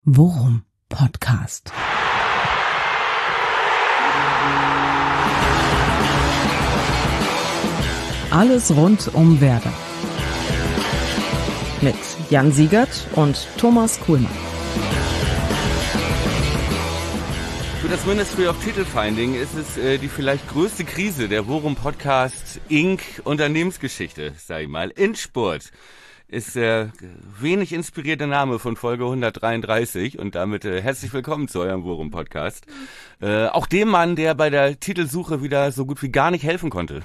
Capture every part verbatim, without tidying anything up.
Worum Podcast. Alles rund um Werder. Mit Jan Siegert und Thomas Kuhlmann. Für das Ministry of Titelfinding ist es äh, die vielleicht größte Krise der Worum Podcast Incorporated Unternehmensgeschichte, sag ich mal. Endspurt ist der wenig inspirierte Name von Folge hundertdreiunddreißig und damit äh, herzlich willkommen zu eurem Worum Podcast. Äh, auch dem Mann, der bei der Titelsuche wieder so gut wie gar nicht helfen konnte.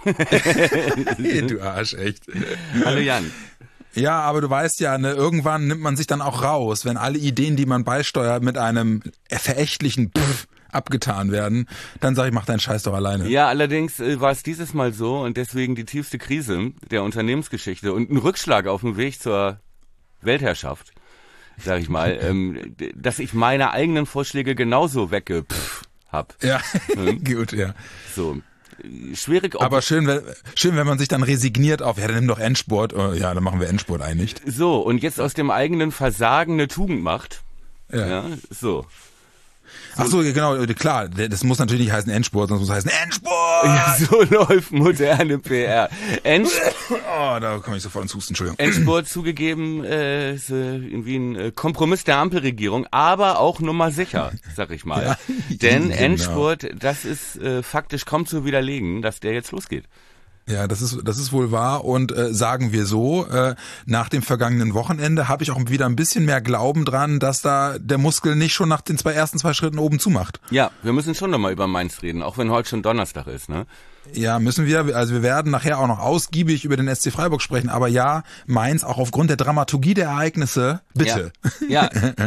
Du Arsch, echt. Hallo Jan. Ja, aber du weißt ja, ne, irgendwann nimmt man sich dann auch raus, wenn alle Ideen, die man beisteuert, mit einem verächtlichen Pff abgetan werden, dann sag ich, mach deinen Scheiß doch alleine. Ja, allerdings äh, war es dieses Mal so und deswegen die tiefste Krise der Unternehmensgeschichte und ein Rückschlag auf dem Weg zur Weltherrschaft, sag ich mal, ähm, dass ich meine eigenen Vorschläge genauso weggepff hab. Ja, hm? Gut, ja. So. Schwierig. Aber schön, wenn, schön, wenn man sich dann resigniert auf, ja, dann nimm doch Endspurt. Oh, ja, dann machen wir Endspurt einig. So, und jetzt aus dem eigenen Versagen eine Tugend macht. Ja. Ja, so. Ach so, genau, klar, das muss natürlich nicht heißen Endspurt, sondern es muss heißen Endspurt! Ja, so läuft moderne P R. Endspurt. Oh, da komme ich sofort ins Husten, Entschuldigung. Endspurt zugegeben, äh, ist äh, irgendwie ein Kompromiss der Ampelregierung, aber auch Nummer sicher, sag ich mal. Ja, Denn genau. Endspurt, das ist äh, faktisch kaum zu widerlegen, dass der jetzt losgeht. Ja, das ist das ist wohl wahr und äh, sagen wir so, äh, nach dem vergangenen Wochenende habe ich auch wieder ein bisschen mehr Glauben dran, dass da der Muskel nicht schon nach den zwei ersten zwei Schritten oben zumacht. Ja, wir müssen schon nochmal über Mainz reden, auch wenn heute schon Donnerstag ist, ne? Ja, müssen wir. Also wir werden nachher auch noch ausgiebig über den S C Freiburg sprechen, aber ja, Mainz auch aufgrund der Dramaturgie der Ereignisse, bitte. Ja,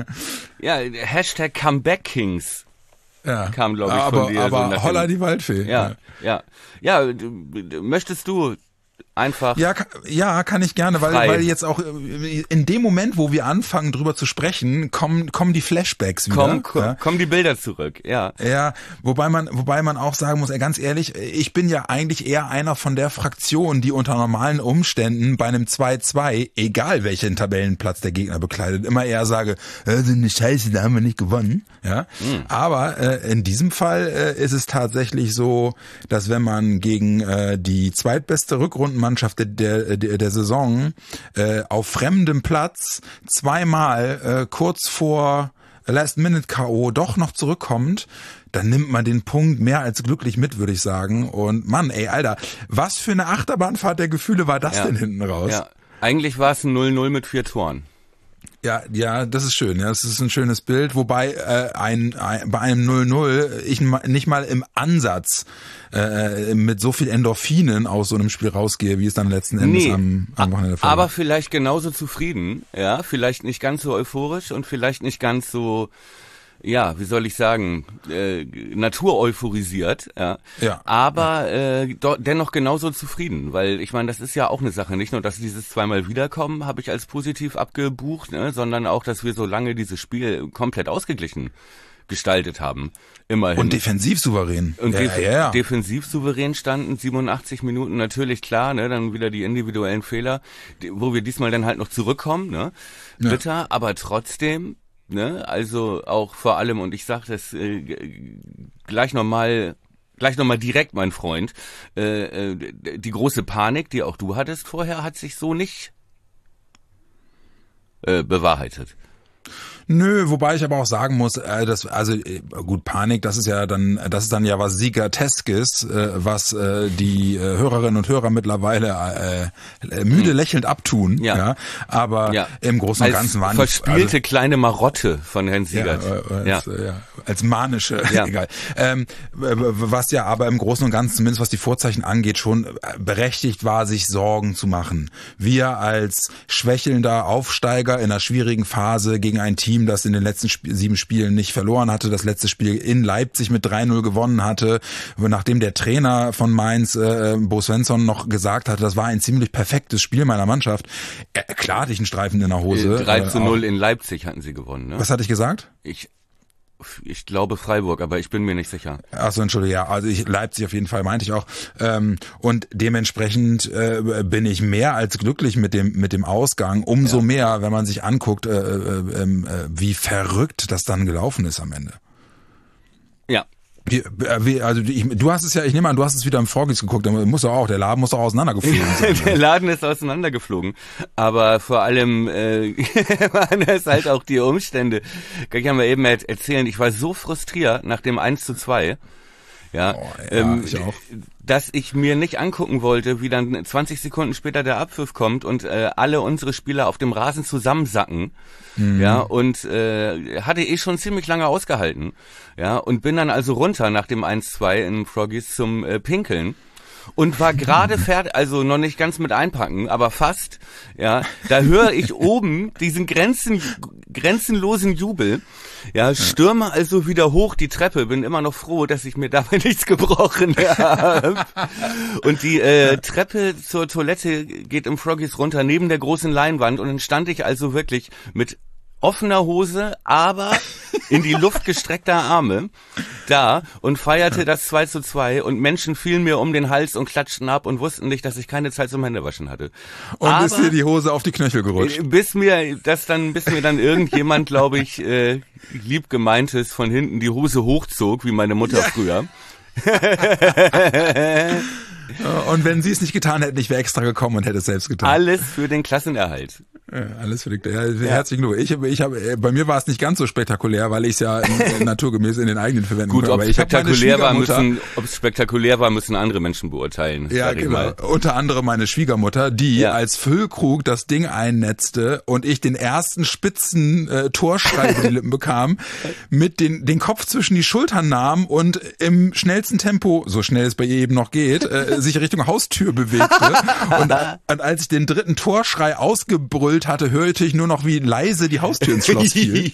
ja. ja Hashtag Comeback Kings. Ja, kam, glaube ich, aber, von dir. Aber so Holla die Waldfee. Ja, ja, ja. ja möchtest du einfach Ja, ja, kann ich gerne, weil, weil jetzt auch in dem Moment, wo wir anfangen, drüber zu sprechen, kommen, kommen die Flashbacks wieder. Komm, komm, ja. kommen die Bilder zurück, ja. Ja, wobei man, wobei man auch sagen muss, ey, ganz ehrlich, ich bin ja eigentlich eher einer von der Fraktion, die unter normalen Umständen bei einem zwei zwei, egal welchen Tabellenplatz der Gegner bekleidet, immer eher sage, äh, so eine Scheiße, da haben wir nicht gewonnen, ja. Mhm. Aber äh, in diesem Fall äh, ist es tatsächlich so, dass wenn man gegen äh, die zweitbeste Rückrundenmannschaft der, der, der Saison äh, auf fremdem Platz zweimal äh, kurz vor Last-Minute-K O doch noch zurückkommt, dann nimmt man den Punkt mehr als glücklich mit, würde ich sagen. Und Mann, ey, Alter, was für eine Achterbahnfahrt der Gefühle war das ja. denn hinten raus? Ja, eigentlich war es ein null null mit vier Toren. Ja, ja, das ist schön. Ja, das ist ein schönes Bild. Wobei äh, ein, ein bei einem null null ich nicht mal im Ansatz äh, mit so viel Endorphinen aus so einem Spiel rausgehe, wie es dann letzten Endes nee, am, am Wochenende war. Aber vielleicht genauso zufrieden, ja, vielleicht nicht ganz so euphorisch und vielleicht nicht ganz so, ja, wie soll ich sagen, äh, natureuphorisiert, ja, ja aber äh, do, dennoch genauso zufrieden, weil ich meine, das ist ja auch eine Sache, nicht nur, dass dieses zweimal Wiederkommen habe ich als positiv abgebucht, ne, sondern auch, dass wir so lange dieses Spiel komplett ausgeglichen gestaltet haben, immerhin. Und defensiv souverän. Und ja, def- ja, ja. defensiv souverän standen, siebenundachtzig Minuten, natürlich klar, ne, dann wieder die individuellen Fehler, die, wo wir diesmal dann halt noch zurückkommen, ne, ja. bitter, aber trotzdem, ne, also auch vor allem, und ich sag das äh, gleich nochmal, gleich nochmal direkt, mein Freund, äh, äh, die große Panik, die auch du hattest vorher, hat sich so nicht äh, bewahrheitet. Nö, wobei ich aber auch sagen muss, äh, dass, also gut, Panik, das ist ja dann, das ist dann ja was Siegerteskes, äh, was äh, die äh, Hörerinnen und Hörer mittlerweile äh, müde lächelnd abtun. Ja. ja aber ja. im Großen und Ganzen waren verspielte also, kleine Marotte von Herrn Siegert. Ja, äh, als, ja. Äh, ja, als manische, ja. egal. Ähm, was ja aber im Großen und Ganzen, zumindest was die Vorzeichen angeht, schon berechtigt war, sich Sorgen zu machen. Wir als schwächelnder Aufsteiger in einer schwierigen Phase gegen ein Team, das in den letzten Sp- sieben Spielen nicht verloren hatte, das letzte Spiel in Leipzig mit drei null gewonnen hatte, nachdem der Trainer von Mainz, äh, Bo Svensson, noch gesagt hatte, das war ein ziemlich perfektes Spiel meiner Mannschaft. Äh, klar hatte ich einen Streifen in der Hose. drei zu null äh, in Leipzig hatten sie gewonnen, ne? Was hatte ich gesagt? Ich Ich glaube Freiburg, aber ich bin mir nicht sicher. Ach so, Entschuldigung, ja, also ich, Leipzig auf jeden Fall, meinte ich auch. Ähm, und dementsprechend äh, bin ich mehr als glücklich mit dem mit dem Ausgang. Umso ja. mehr, wenn man sich anguckt, äh, äh, äh, wie verrückt das dann gelaufen ist am Ende. Ja. Wie, wie, also ich, du hast es ja, ich nehme an, du hast es wieder im Froggies geguckt, dann muss doch auch, der Laden muss doch auseinandergeflogen sein. Der Laden ist auseinandergeflogen, aber vor allem äh, waren es halt auch die Umstände. Kann ich ja mal eben erzählen, ich war so frustriert nach dem eins zu zwei, ja, oh, ja ähm, ich auch. dass ich mir nicht angucken wollte, wie dann zwanzig Sekunden später der Abpfiff kommt und äh, alle unsere Spieler auf dem Rasen zusammensacken. Mhm. Ja, und äh, hatte eh schon ziemlich lange ausgehalten. Ja, und bin dann also runter nach dem eins zwei in Froggies zum äh, Pinkeln. Und war gerade fertig, also noch nicht ganz mit einpacken, aber fast, ja, da höre ich oben diesen Grenzen, grenzenlosen Jubel, ja, stürme also wieder hoch die Treppe, bin immer noch froh, dass ich mir dabei nichts gebrochen habe. Und die äh, Treppe zur Toilette geht im Froggies runter, neben der großen Leinwand, und dann stand ich also wirklich mit offener Hose, aber in die Luft gestreckter Arme da und feierte das zwei zu zwei, und Menschen fielen mir um den Hals und klatschten ab und wussten nicht, dass ich keine Zeit zum Händewaschen hatte. Und aber ist dir die Hose auf die Knöchel gerutscht? Bis mir das dann, bis mir dann irgendjemand, glaube ich, äh, lieb gemeintes von hinten die Hose hochzog, wie meine Mutter ja. früher. Und wenn sie es nicht getan hätten, ich wäre extra gekommen und hätte es selbst getan. Alles für den Klassenerhalt. Ja, alles für den, ja, herzlichen Glückwunsch. Ich, ich habe, bei mir war es nicht ganz so spektakulär, weil ich es ja in, naturgemäß in den eigenen verwenden Gut, konnte. ob es spektakulär war, müssen, ob es spektakulär war, müssen andere Menschen beurteilen. Ja, genau. Unter anderem meine Schwiegermutter, die ja. als Füllkrug das Ding einnetzte und ich den ersten spitzen äh, Torschrei über die Lippen bekam, mit den, den Kopf zwischen die Schultern nahm und im schnellsten Tempo, so schnell es bei ihr eben noch geht, äh, sich Richtung Haustür bewegte. und, und als ich den dritten Torschrei ausgebrüllt hatte, hörte ich nur noch, wie leise die Haustür ins Schloss fiel.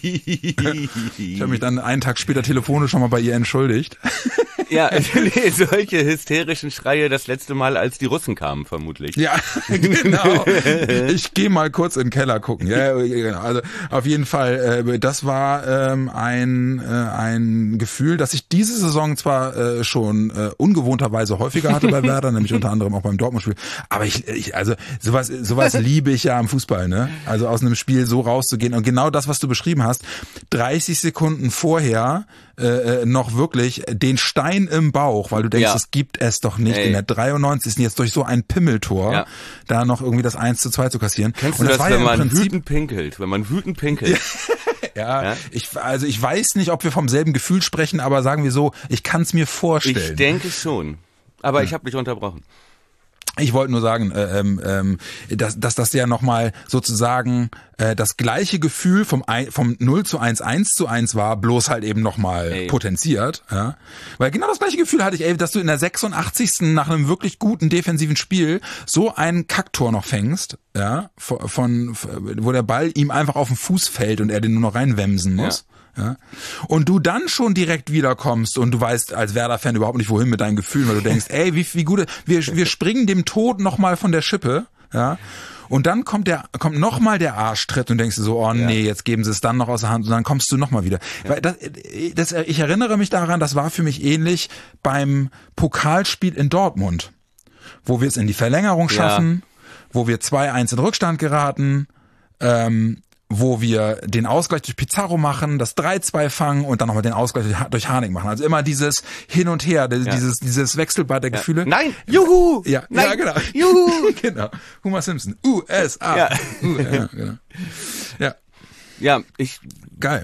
Ich habe mich dann einen Tag später telefonisch schon mal bei ihr entschuldigt. Ja, nee, solche hysterischen Schreie das letzte Mal, als die Russen kamen, vermutlich. Ja, genau. Ich gehe mal kurz in den Keller gucken. Ja, also auf jeden Fall, äh, das war ähm, ein äh, ein Gefühl, das ich diese Saison zwar äh, schon äh, ungewohnterweise häufiger hatte bei Werder, nämlich unter anderem auch beim Dortmund-Spiel, aber ich, ich also sowas sowas liebe ich ja am Fußball, ne? Also aus einem Spiel so rauszugehen, und genau das, was du beschrieben hast, dreißig Sekunden vorher äh, noch wirklich den Stein im Bauch, weil du denkst, ja. es gibt es doch nicht, Ey. in der dreiundneunzigsten jetzt durch so ein Pimmeltor ja. da noch irgendwie das eins zu zwei zu kassieren. Kennst und du das, das, war wenn ja man Prinzip, wütend pinkelt, wenn man wütend pinkelt? ja, ja, ich also ich weiß nicht, ob wir vom selben Gefühl sprechen, aber sagen wir so, ich kann es mir vorstellen. Ich denke schon, aber ja. ich habe dich unterbrochen. Ich wollte nur sagen, äh, ähm, dass, dass das ja nochmal sozusagen äh, das gleiche Gefühl vom, vom null zu eins, eins zu eins war, bloß halt eben nochmal potenziert. Ja? Weil genau das gleiche Gefühl hatte ich, ey, dass du in der sechsundachtzigsten nach einem wirklich guten defensiven Spiel so ein Kacktor noch fängst, ja, von, von wo der Ball ihm einfach auf den Fuß fällt und er den nur noch reinwemsen muss. Ja. Ja. Und du dann schon direkt wiederkommst und du weißt als Werder-Fan überhaupt nicht wohin mit deinen Gefühlen, weil du denkst, ey, wie, wie gut, wir, wir springen dem Tod nochmal von der Schippe, ja. Und dann kommt der, kommt nochmal der Arschtritt und denkst du so, oh nee, jetzt geben sie es dann noch aus der Hand, und dann kommst du nochmal wieder. Ja. Weil das, das, ich erinnere mich daran, das war für mich ähnlich beim Pokalspiel in Dortmund, wo wir es in die Verlängerung schaffen, ja. wo wir zwei eins in Rückstand geraten, ähm, wo wir den Ausgleich durch Pizarro machen, das drei zwei fangen und dann nochmal den Ausgleich durch Harnik machen. Also immer dieses Hin und Her, dieses, ja. dieses Wechselbad der ja. Gefühle. Nein, juhu! Ja, Nein, ja genau. Juhu! Genau. Homer Simpson. U S A. Ja. U, ja, genau. Ja. Ja, ich... Geil.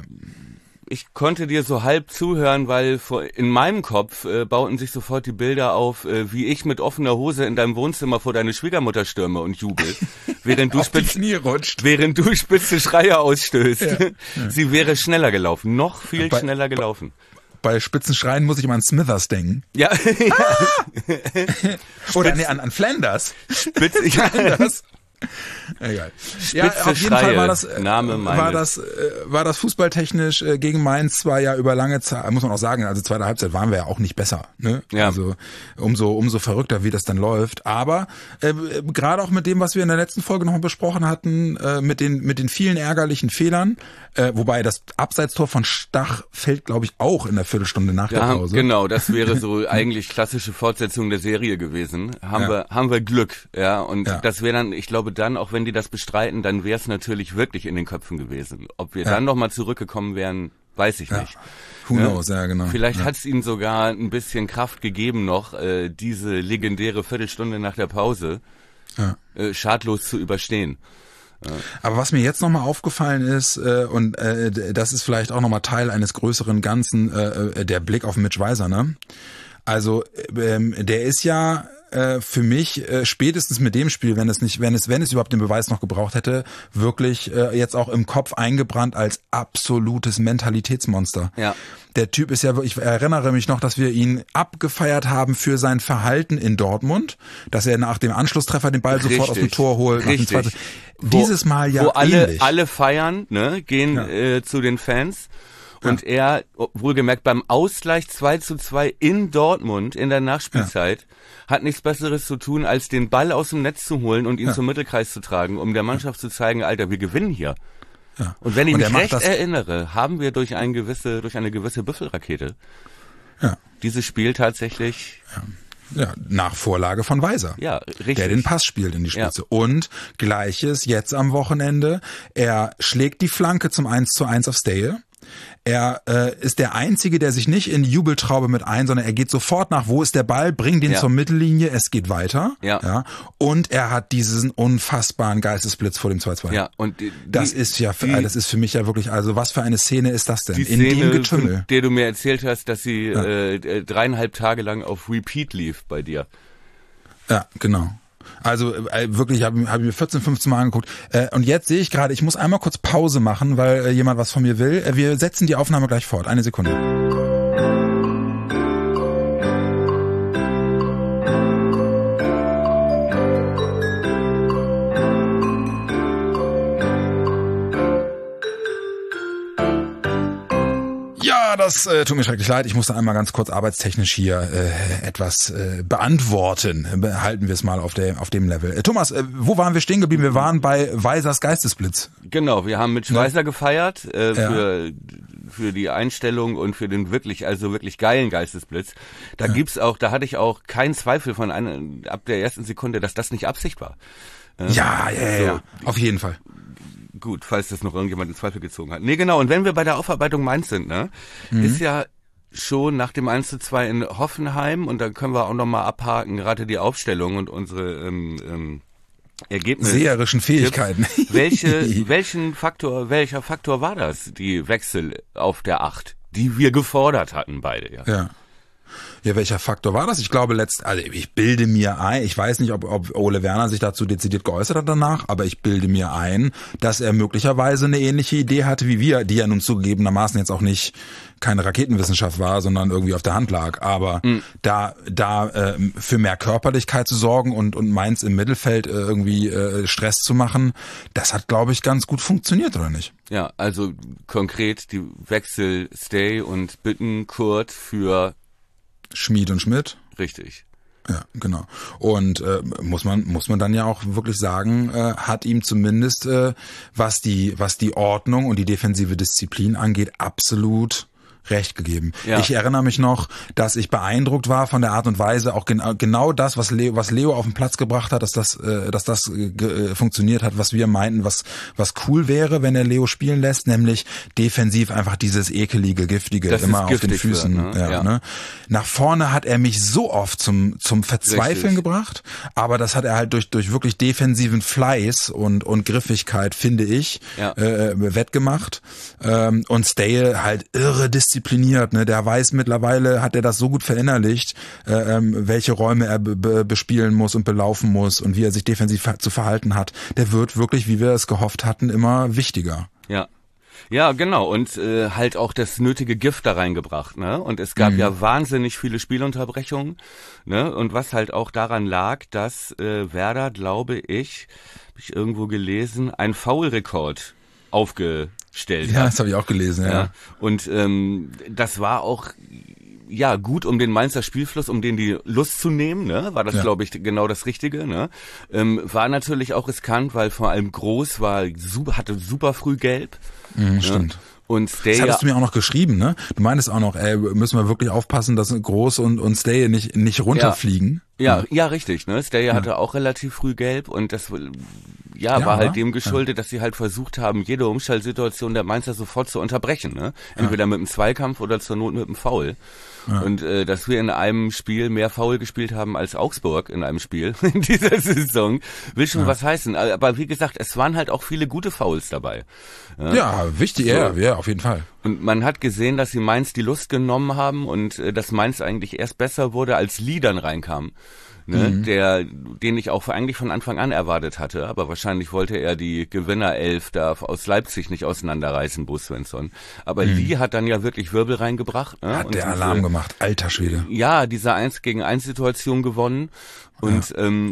Ich konnte dir so halb zuhören, weil in meinem Kopf äh, bauten sich sofort die Bilder auf, äh, wie ich mit offener Hose in deinem Wohnzimmer vor deine Schwiegermutter stürme und jubel, während du, spitz, während du spitze Schreie ausstößt. Ja. Ja. Sie wäre schneller gelaufen, noch viel bei, schneller gelaufen. Bei, bei spitzen Schreien muss ich immer an Smithers denken. Ja. Ah! Oder nee, an, an Flanders. Spitz, ja. Flanders. Egal. Spitze Ja, auf jeden Schreie, Fall war das, äh, Name meines. war das, äh, war das fußballtechnisch äh, gegen Mainz zwar ja über lange Zeit, muss man auch sagen, also zweite Halbzeit waren wir ja auch nicht besser, ne? Ja. Also umso umso verrückter, wie das dann läuft. Aber äh, gerade auch mit dem, was wir in der letzten Folge noch mal besprochen hatten, äh, mit den mit den vielen ärgerlichen Fehlern, äh, wobei das Abseitstor von Stach fällt, glaube ich, auch in der Viertelstunde nach Ja, der Pause. genau, das wäre so eigentlich klassische Fortsetzung der Serie gewesen. Haben Ja. wir haben wir Glück, ja, und Ja. das wäre dann, ich glaube dann, auch wenn die das bestreiten, dann wäre es natürlich wirklich in den Köpfen gewesen. Ob wir Ja. dann nochmal zurückgekommen wären, weiß ich Ja. nicht. Who Ja. knows, ja genau. Vielleicht ja. hat es ihnen sogar ein bisschen Kraft gegeben noch, äh, diese legendäre Viertelstunde nach der Pause Ja. äh, schadlos zu überstehen. Aber was mir jetzt nochmal aufgefallen ist, äh, und äh, das ist vielleicht auch nochmal Teil eines größeren Ganzen, äh, der Blick auf Mitch Weiser, ne? Also ähm, der ist ja äh, für mich äh, spätestens mit dem Spiel, wenn es nicht, wenn es, wenn es überhaupt den Beweis noch gebraucht hätte, wirklich äh, jetzt auch im Kopf eingebrannt als absolutes Mentalitätsmonster. Ja. Der Typ ist ja, ich erinnere mich noch, dass wir ihn abgefeiert haben für sein Verhalten in Dortmund, dass er nach dem Anschlusstreffer den Ball sofort aus dem Richtig. Tor holt. Nach dem Richtig. zweiten. Wo- Dieses Mal ja Wo alle, ähnlich. alle feiern, ne, gehen Ja. äh, zu den Fans. Und er, wohlgemerkt, beim Ausgleich zwei zu zwei in Dortmund in der Nachspielzeit, hat nichts Besseres zu tun, als den Ball aus dem Netz zu holen und ihn Ja. zum Mittelkreis zu tragen, um der Mannschaft zu zeigen, Alter, wir gewinnen hier. Ja. Und wenn ich Und er mich macht recht das- erinnere, haben wir durch eine gewisse, durch eine gewisse Büffelrakete Ja. dieses Spiel tatsächlich, Ja, nach Vorlage von Weiser. ja, richtig. Der den Pass spielt in die Spitze. Und Gleiches jetzt am Wochenende. Er schlägt die Flanke zum eins zu eins auf Stale. Er äh, ist der Einzige, der sich nicht in die Jubeltraube mit ein, sondern er geht sofort nach, wo ist der Ball, bringt den Ja. zur Mittellinie, es geht weiter. Ja. Ja. Und er hat diesen unfassbaren Geistesblitz vor dem zwei zwei. Ja, und die, Das die, ist ja, für, die, das ist für mich ja wirklich, also was für eine Szene ist das denn? die in dem Szene, Getümmel. von der du mir erzählt hast, dass sie äh, äh, dreieinhalb Tage lang auf Repeat lief bei dir. Ja, genau. Also äh, wirklich, habe hab ich mir vierzehn, fünfzehn Mal angeguckt. Äh, und jetzt sehe ich gerade, ich muss einmal kurz Pause machen, weil äh, jemand was von mir will. Äh, wir setzen die Aufnahme gleich fort. Eine Sekunde. Ja, das äh, tut mir schrecklich leid. Ich musste einmal ganz kurz arbeitstechnisch hier äh, etwas äh, beantworten. Behalten wir es mal auf, der, auf dem Level. Äh, Thomas, äh, wo waren wir stehen geblieben? Wir waren bei Weisers Geistesblitz. Genau, wir haben mit Schweizer gefeiert äh, Ja. für für die Einstellung und für den wirklich, also wirklich geilen Geistesblitz. Da gibt's auch, da hatte ich auch keinen Zweifel von einer, ab der ersten Sekunde, dass das nicht Absicht war. Äh, Ja, ja, ja, so, ja. Auf jeden Fall. Gut, falls das noch irgendjemand in Zweifel gezogen hat. Nee, genau, und wenn wir bei der Aufarbeitung Mainz sind, ne, Mhm. ist ja schon nach dem eins zu zwei in Hoffenheim, und dann können wir auch nochmal abhaken, gerade die Aufstellung und unsere ähm, ähm, Ergebnisse. Seherischen Fähigkeiten. Welche, welchen Faktor, welcher Faktor war das, die Wechsel auf der Acht, die wir gefordert hatten beide, ja? Ja. Ja, welcher Faktor war das? Ich glaube letzt, also ich bilde mir ein, ich weiß nicht, ob, ob Ole Werner sich dazu dezidiert geäußert hat danach, aber ich bilde mir ein, dass er möglicherweise eine ähnliche Idee hatte wie wir, die ja nun zugegebenermaßen jetzt auch nicht keine Raketenwissenschaft war, sondern irgendwie auf der Hand lag. Aber mhm. da da äh, für mehr Körperlichkeit zu sorgen und und Mainz im Mittelfeld äh, irgendwie äh, Stress zu machen, das hat, glaube ich, ganz gut funktioniert, oder nicht? Ja, also konkret die Wechsel Stay und Bittenkurt für Schmied und Schmidt. Richtig. Ja, genau. Und äh, muss man muss man dann ja auch wirklich sagen, äh, hat ihm zumindest äh, was die was die Ordnung und die defensive Disziplin angeht absolut recht gegeben. Ja. Ich erinnere mich noch, dass ich beeindruckt war von der Art und Weise, auch genau genau das, was Leo, was Leo auf den Platz gebracht hat, dass das äh, dass das äh, funktioniert hat, was wir meinten, was was cool wäre, wenn er Leo spielen lässt, nämlich defensiv einfach dieses ekelige, giftige Das immer auf den giftig Füßen. wird, ne? Ja, Ja. ne? Nach vorne hat er mich so oft zum zum Verzweifeln Richtig. gebracht, aber das hat er halt durch durch wirklich defensiven Fleiß und und Griffigkeit, finde ich, Ja. äh, wettgemacht. Ähm, und Stale halt irre diszipliniert, ne? Der weiß mittlerweile, hat er das so gut verinnerlicht, äh, ähm, welche Räume er be- be- bespielen muss und belaufen muss und wie er sich defensiv ver- zu verhalten hat. Der wird wirklich, wie wir es gehofft hatten, immer wichtiger. Ja. Ja, genau. Und äh, halt auch das nötige Gift da reingebracht, ne? Und es gab mhm. ja wahnsinnig viele Spielunterbrechungen, ne? Und was halt auch daran lag, dass äh, Werder, glaube ich, habe ich irgendwo gelesen, einen Foul-Rekord aufgestellt ja, hat. das habe ich auch gelesen, ja. ja. Und ähm, das war auch ja gut, um den Mainzer Spielfluss, um den die Lust zu nehmen, ne, war das, ja. glaube ich, genau das Richtige, ne. Ähm, war natürlich auch riskant, weil vor allem Groß war super, hatte super früh gelb. Mhm, ne? Stimmt. Und Stay. Das hattest du mir auch noch geschrieben, ne? Du meintest auch noch, ey, müssen wir wirklich aufpassen, dass Groß und, und Stay nicht, nicht runterfliegen. Ja, ja, ja, richtig, ne? Stay ja. hatte auch relativ früh gelb und das, ja, ja war halt dem geschuldet, ja. dass sie halt versucht haben, jede Umschaltsituation der Mainzer sofort zu unterbrechen, ne? Entweder ja. mit einem Zweikampf oder zur Not mit einem Foul. Ja. Und äh, dass wir in einem Spiel mehr Foul gespielt haben als Augsburg in einem Spiel in dieser Saison, will schon ja. was heißen. Aber wie gesagt, es waren halt auch viele gute Fouls dabei. Ja, ja wichtig, so. ja, ja, auf jeden Fall. Und man hat gesehen, dass sie Mainz die Lust genommen haben und äh, dass Mainz eigentlich erst besser wurde, als Lee dann reinkam. Ne, mhm. der, den ich auch eigentlich von Anfang an erwartet hatte, aber wahrscheinlich wollte er die Gewinnerelf da aus Leipzig nicht auseinanderreißen, Bo Svensson. Aber mhm. Lee hat dann ja wirklich Wirbel reingebracht. Ne? Hat und der Alarm diese, gemacht, alter Schwede. Ja, diese eins gegen eins Situation gewonnen und ja, ähm,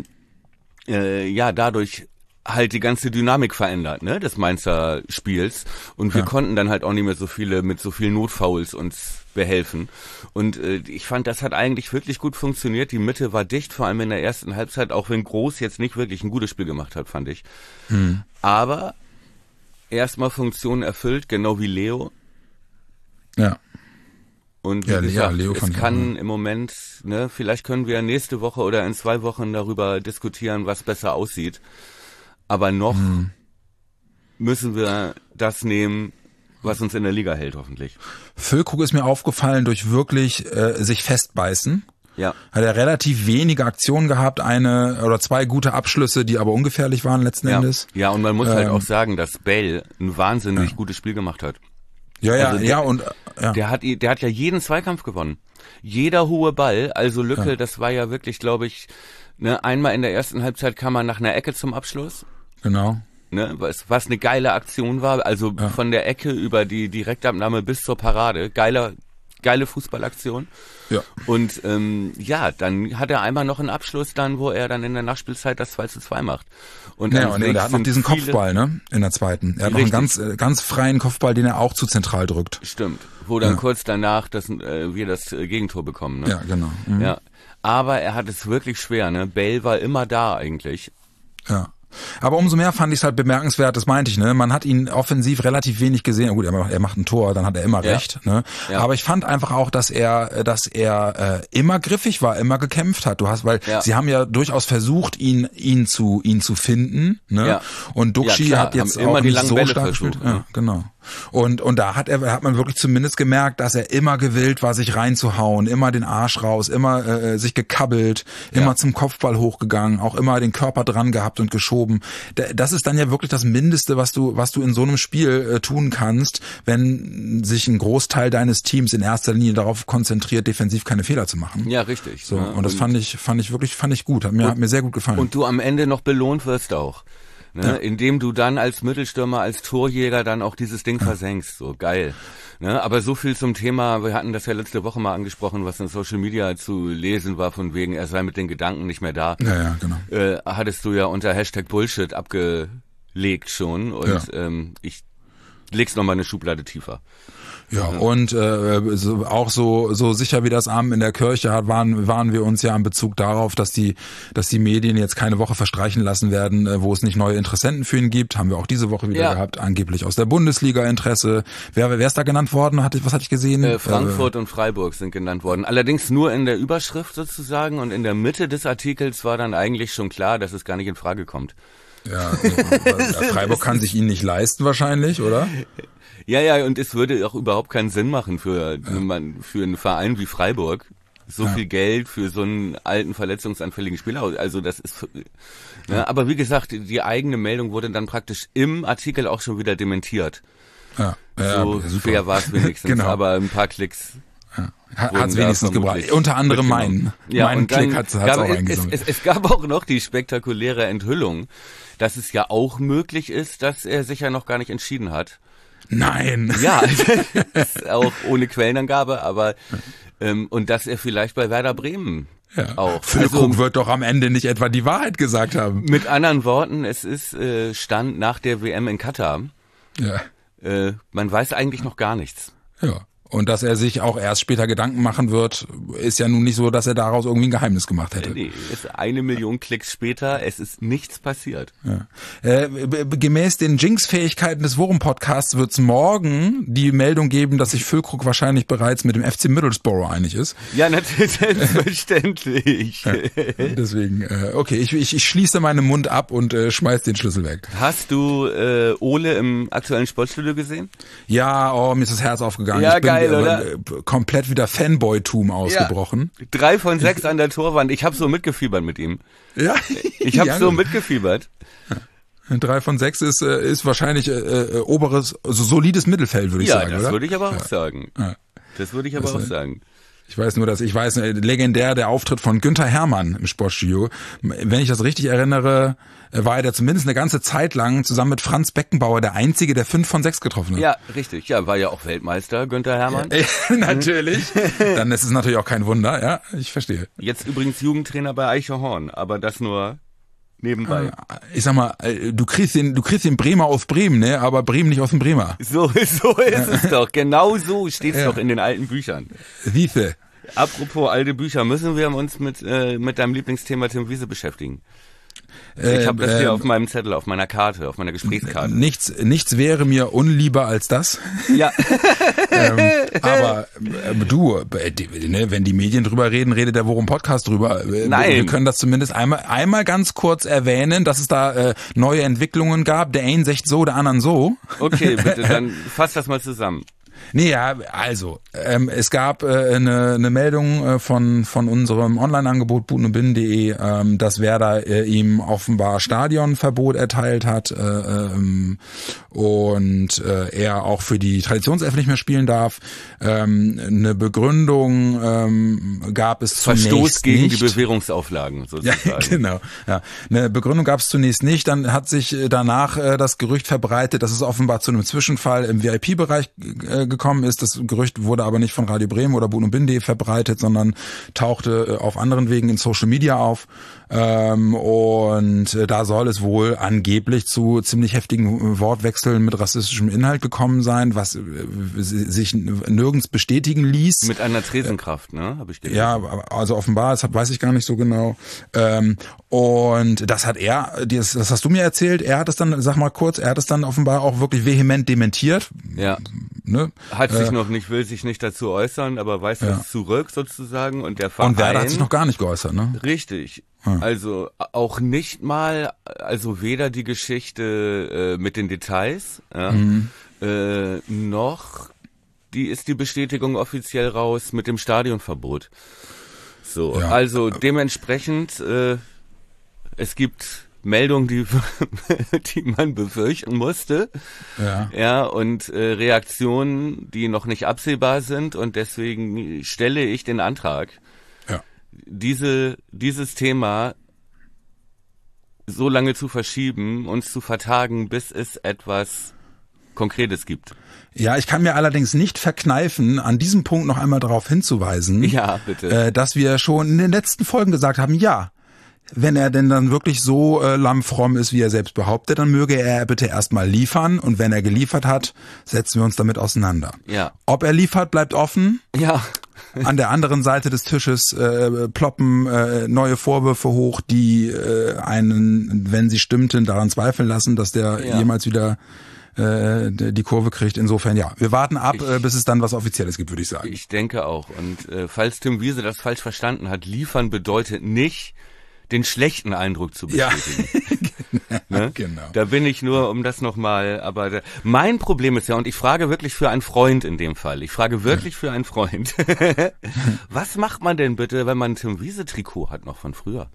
äh, ja dadurch halt die ganze Dynamik verändert, ne, des Mainzer Spiels. Und wir ja. konnten dann halt auch nicht mehr so viele, mit so vielen Notfouls uns behelfen. Und äh, ich fand, das hat eigentlich wirklich gut funktioniert. Die Mitte war dicht, vor allem in der ersten Halbzeit, auch wenn Groß jetzt nicht wirklich ein gutes Spiel gemacht hat, fand ich. Hm. Aber erstmal Funktion erfüllt, genau wie Leo. Ja. Und wie ja, gesagt, ja, Leo es kann im Moment, ne, vielleicht können wir nächste Woche oder in zwei Wochen darüber diskutieren, was besser aussieht. Aber noch hm. müssen wir das nehmen, was uns in der Liga hält, hoffentlich. Füllkrug ist mir aufgefallen durch wirklich äh, sich festbeißen. Ja. Hat er relativ wenige Aktionen gehabt, eine oder zwei gute Abschlüsse, die aber ungefährlich waren letzten ja. Endes. Ja, und man muss ähm, halt auch sagen, dass Bale ein wahnsinnig ja. gutes Spiel gemacht hat. Ja, ja, also der, ja und ja. der hat der hat ja jeden Zweikampf gewonnen. Jeder hohe Ball, also Lücke, ja. das war ja wirklich, glaube ich, ne, einmal in der ersten Halbzeit kam man nach einer Ecke zum Abschluss. Genau. Ne, was, was eine geile Aktion war, also ja. von der Ecke über die Direktabnahme bis zur Parade, geiler, geile Fußballaktion. Ja. Und ähm, ja, dann hat er einmal noch einen Abschluss dann, wo er dann in der Nachspielzeit das zwei zu zwei macht. Und ja, und er hat noch diesen Kopfball, ne, in der zweiten. Er hat richtig. noch einen ganz, ganz freien Kopfball, den er auch zu zentral drückt. Stimmt, wo dann ja. kurz danach das, äh, wir das äh, Gegentor bekommen. Ne? Ja, genau. Mhm. Ja, aber er hat es wirklich schwer, ne. Bale war immer da eigentlich. Ja. Aber umso mehr fand ich es halt bemerkenswert, das meinte ich, ne? Man hat ihn offensiv relativ wenig gesehen. Gut, er macht, er macht ein Tor, dann hat er immer ja. recht, ne? Ja. Aber ich fand einfach auch, dass er, dass er äh, immer griffig war, immer gekämpft hat. Du hast, weil ja. sie haben ja durchaus versucht, ihn, ihn zu, ihn zu finden, ne? Ja. Und Duxi ja, hat jetzt auch nicht so stark gespielt. Ne? Ja, genau. Und und da hat er hat man wirklich zumindest gemerkt, dass er immer gewillt war, sich reinzuhauen, immer den Arsch raus, immer äh, sich gekabbelt, ja. immer zum Kopfball hochgegangen, auch immer den Körper dran gehabt und geschoben. Das ist dann ja wirklich das Mindeste, was du was du in so einem Spiel äh, tun kannst, wenn sich ein Großteil deines Teams in erster Linie darauf konzentriert, defensiv keine Fehler zu machen. Ja, richtig. So, ja. und das und fand ich fand ich wirklich fand ich gut, hat mir und, hat mir sehr gut gefallen. Und du am Ende noch belohnt wirst auch. Ne, ja. Indem du dann als Mittelstürmer, als Torjäger dann auch dieses Ding ja. versenkst. So, geil. Ne, aber so viel zum Thema, wir hatten das ja letzte Woche mal angesprochen, was in Social Media zu lesen war, von wegen, er sei mit den Gedanken nicht mehr da. Ja, ja, genau. Äh, hattest du ja unter Hashtag Bullshit abgelegt schon und ja. ähm, ich leg's nochmal eine Schublade tiefer. Ja, und äh, so, auch so so sicher wie das Amen in der Kirche hat, waren waren wir uns ja in Bezug darauf, dass die dass die Medien jetzt keine Woche verstreichen lassen werden, äh, wo es nicht neue Interessenten für ihn gibt. Haben wir auch diese Woche wieder ja. gehabt, angeblich aus der Bundesliga Interesse. Wer wer ist da genannt worden? Hatte, was hatte ich gesehen? Äh, Frankfurt äh, und Freiburg sind genannt worden. Allerdings nur in der Überschrift sozusagen und in der Mitte des Artikels war dann eigentlich schon klar, dass es gar nicht in Frage kommt. Ja, Freiburg kann sich ihn nicht leisten wahrscheinlich, oder? Ja, ja, und es würde auch überhaupt keinen Sinn machen für, ja. für einen Verein wie Freiburg, so ja. viel Geld für so einen alten, verletzungsanfälligen Spieler. Also das ist, ne, ja. aber wie gesagt, die eigene Meldung wurde dann praktisch im Artikel auch schon wieder dementiert. Ja, ja so ja, super. Fair war es wenigstens, genau. aber ein paar Klicks. Ja. Hat es wenigstens gebracht. Unter anderem meinen. Ja, mein Klick hat es auch eingesammelt. Es, es, es gab auch noch die spektakuläre Enthüllung, dass es ja auch möglich ist, dass er sich ja noch gar nicht entschieden hat. Nein. Ja, das ist auch ohne Quellenangabe, aber ähm, und dass er vielleicht bei Werder Bremen Ja. auch. Füllkrug Also, wird doch am Ende nicht etwa die Wahrheit gesagt haben. mit anderen Worten, es ist äh, Stand nach der W M in Katar. Ja. Äh, man weiß eigentlich noch gar nichts. Ja. Und dass er sich auch erst später Gedanken machen wird, ist ja nun nicht so, dass er daraus irgendwie ein Geheimnis gemacht hätte. Nee, es ist eine Million Klicks später, es ist nichts passiert. Ja. Äh, b- b- gemäß den Jinx-Fähigkeiten des Worum-Podcasts wird es morgen die Meldung geben, dass sich Füllkrug wahrscheinlich bereits mit dem F C Middlesbrough einig ist. Ja, natürlich, selbstverständlich. Ja. Deswegen, äh, okay, ich, ich, ich schließe meinen Mund ab und äh, schmeiß den Schlüssel weg. Hast du äh, Ole im aktuellen Sportstudio gesehen? Ja, oh, mir ist das Herz aufgegangen. Ja, ich bin geil, äh, oder? äh, komplett wieder Fanboy-Tum ausgebrochen. Drei von sechs an der Torwand. Ich habe so mitgefiebert mit ihm. Ja, Ich habe ja, so mitgefiebert. Drei von sechs ist äh, ist wahrscheinlich äh, äh, oberes, also solides Mittelfeld, würde ich Ja, sagen, das oder? würde ich aber auch sagen. Ja. Das würde ich aber Das, auch äh, sagen. Ich weiß nur, dass ich weiß, äh, legendär der Auftritt von Günther Hermann im Sportstudio. Wenn ich das richtig erinnere, äh, war er da zumindest eine ganze Zeit lang zusammen mit Franz Beckenbauer der Einzige, der fünf von sechs getroffen hat. Ja, richtig. Ja, war ja auch Weltmeister, Günther Hermann. Ja, natürlich. Dann ist es natürlich auch kein Wunder, ja, ich verstehe. Jetzt übrigens Jugendtrainer bei Eichhorn, aber das nur nebenbei. Ich sag mal, äh, du kriegst den, du kriegst den Bremer aus Bremen, ne, aber Bremen nicht aus dem Bremer. So, so ist es doch. Genau so steht's Ja. doch in den alten Büchern. Siehste. Apropos alte Bücher, müssen wir uns mit äh, mit deinem Lieblingsthema Tim Wiese beschäftigen. Ich habe das hier äh, auf meinem Zettel, auf meiner Karte, auf meiner Gesprächskarte. Nichts, nichts wäre mir unlieber als das. Ja. ähm, aber äh, du, äh, die, ne, wenn die Medien drüber reden, redet der Worum Podcast drüber. Äh, Nein. Wir können das zumindest einmal einmal ganz kurz erwähnen, dass es da äh, neue Entwicklungen gab. Der einen sagt so, der anderen so. Okay, bitte, dann fass das mal zusammen. Nee, ja, also, ähm, es gab äh, eine, eine Meldung äh, von von unserem Online-Angebot buten und binnen punkt de, ähm, dass Werder äh, ihm offenbar Stadionverbot erteilt hat äh, ähm, und äh, er auch für die Traditionself nicht mehr spielen darf. Ähm, eine Begründung ähm, gab es zunächst Verstoß gegen nicht. die Bewährungsauflagen sozusagen. Ja, genau. Ja. Eine Begründung gab es zunächst nicht, dann hat sich äh, danach äh, das Gerücht verbreitet, dass es offenbar zu einem Zwischenfall im V I P-Bereich äh, gekommen ist. Das Gerücht wurde aber nicht von Radio Bremen oder buten und binnen punkt de verbreitet, sondern tauchte äh, auf anderen Wegen in Social Media auf. Ähm, und äh, da soll es wohl angeblich zu ziemlich heftigen Wortwechseln mit rassistischem Inhalt gekommen sein, was äh, sich nirgends bestätigen ließ. Mit einer Tresenkraft, ne? Habe ich gelesen. Ja, also offenbar, das weiß ich gar nicht so genau. Ähm, und das hat er, das, das hast du mir erzählt, er hat es dann, sag mal kurz, er hat es dann offenbar auch wirklich vehement dementiert. Ja. Ne? Hat sich äh, noch nicht, will sich nicht dazu äußern, aber weiß ja. das zurück sozusagen. Und der Verein. Und Werder hat sich noch gar nicht geäußert, ne? Richtig. Hm. Also auch nicht mal, also weder die Geschichte äh, mit den Details, ja, Mhm. äh, noch die ist die Bestätigung offiziell raus mit dem Stadionverbot. So, Ja. also dementsprechend, äh, es gibt Meldungen, die, die man befürchten musste. Ja. Ja, und äh, Reaktionen, die noch nicht absehbar sind, und deswegen stelle ich den Antrag, Ja. diese dieses Thema so lange zu verschieben, uns zu vertagen, bis es etwas Konkretes gibt. Ja, ich kann mir allerdings nicht verkneifen, an diesem Punkt noch einmal darauf hinzuweisen, Ja, bitte. äh, dass wir schon in den letzten Folgen gesagt haben, ja, wenn er denn dann wirklich so äh, lammfromm ist, wie er selbst behauptet, dann möge er bitte erstmal liefern, und wenn er geliefert hat, setzen wir uns damit auseinander. Ja. Ob er liefert, bleibt offen. Ja. An der anderen Seite des Tisches äh, ploppen äh, neue Vorwürfe hoch, die äh, einen, wenn sie stimmten, daran zweifeln lassen, dass der Ja. jemals wieder äh, die Kurve kriegt. Insofern ja, wir warten ab, Ich- äh, bis es dann was Offizielles gibt, würde ich sagen. Ich denke auch. Und äh, falls Tim Wiese das falsch verstanden hat, liefern bedeutet nicht, den schlechten Eindruck zu Ja. bestätigen. Ne? Genau. Da bin ich nur, um das nochmal, aber da, mein Problem ist ja, und ich frage wirklich für einen Freund in dem Fall, ich frage wirklich für einen Freund, was macht man denn bitte, wenn man ein Tim Wiese Trikot hat noch von früher?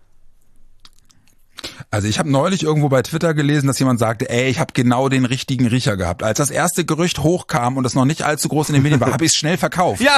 Also ich habe neulich irgendwo bei Twitter gelesen, dass jemand sagte, ey, ich habe genau den richtigen Riecher gehabt. Als das erste Gerücht hochkam und das noch nicht allzu groß in den Medien war, habe ich es schnell verkauft. Ja!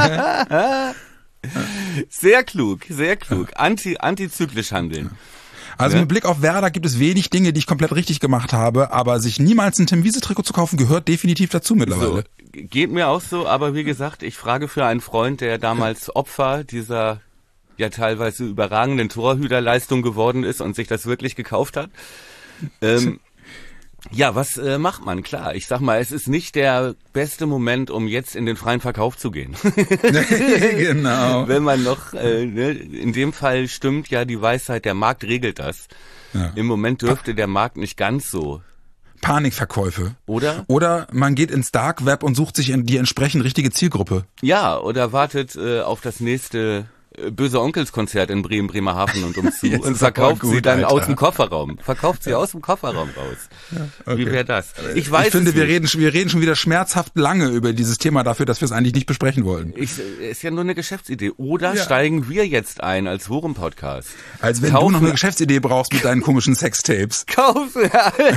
Sehr klug, sehr klug. Anti, antizyklisch handeln. Also Ja. mit Blick auf Werder gibt es wenig Dinge, die ich komplett richtig gemacht habe, aber sich niemals ein Tim Wiese-Trikot zu kaufen, gehört definitiv dazu mittlerweile. So, geht mir auch so, aber wie gesagt, ich frage für einen Freund, der damals Opfer dieser ja teilweise überragenden Torhüterleistung geworden ist und sich das wirklich gekauft hat. Ähm, ja, was äh, macht man? Klar, ich sag mal, es ist nicht der beste Moment, um jetzt in den freien Verkauf zu gehen. Genau. Wenn man noch, äh, ne, in dem Fall stimmt ja die Weisheit, der Markt regelt das. Ja. Im Moment dürfte der Markt nicht ganz so. Panikverkäufe. Oder? Oder man geht ins Dark Web und sucht sich die entsprechend richtige Zielgruppe. Ja, oder wartet äh, auf das nächste äh, Böse Onkels-Konzert in Bremen, Bremerhaven und umzu Jetzt und ist aber verkauft gut, sie dann Alter. aus dem Kofferraum. Verkauft sie aus dem Kofferraum raus. Okay. Wie wäre das? Ich weiß ich finde, es wir nicht. reden, schon- wir reden schon wieder schmerzhaft lange über dieses Thema dafür, dass wir es eigentlich nicht besprechen wollen. Ich, ist ja nur eine Geschäftsidee. Oder Ja. steigen wir jetzt ein als Worum-Podcast? Als wenn Kaufen- du noch eine Geschäftsidee brauchst mit deinen komischen Sextapes. Kaufen.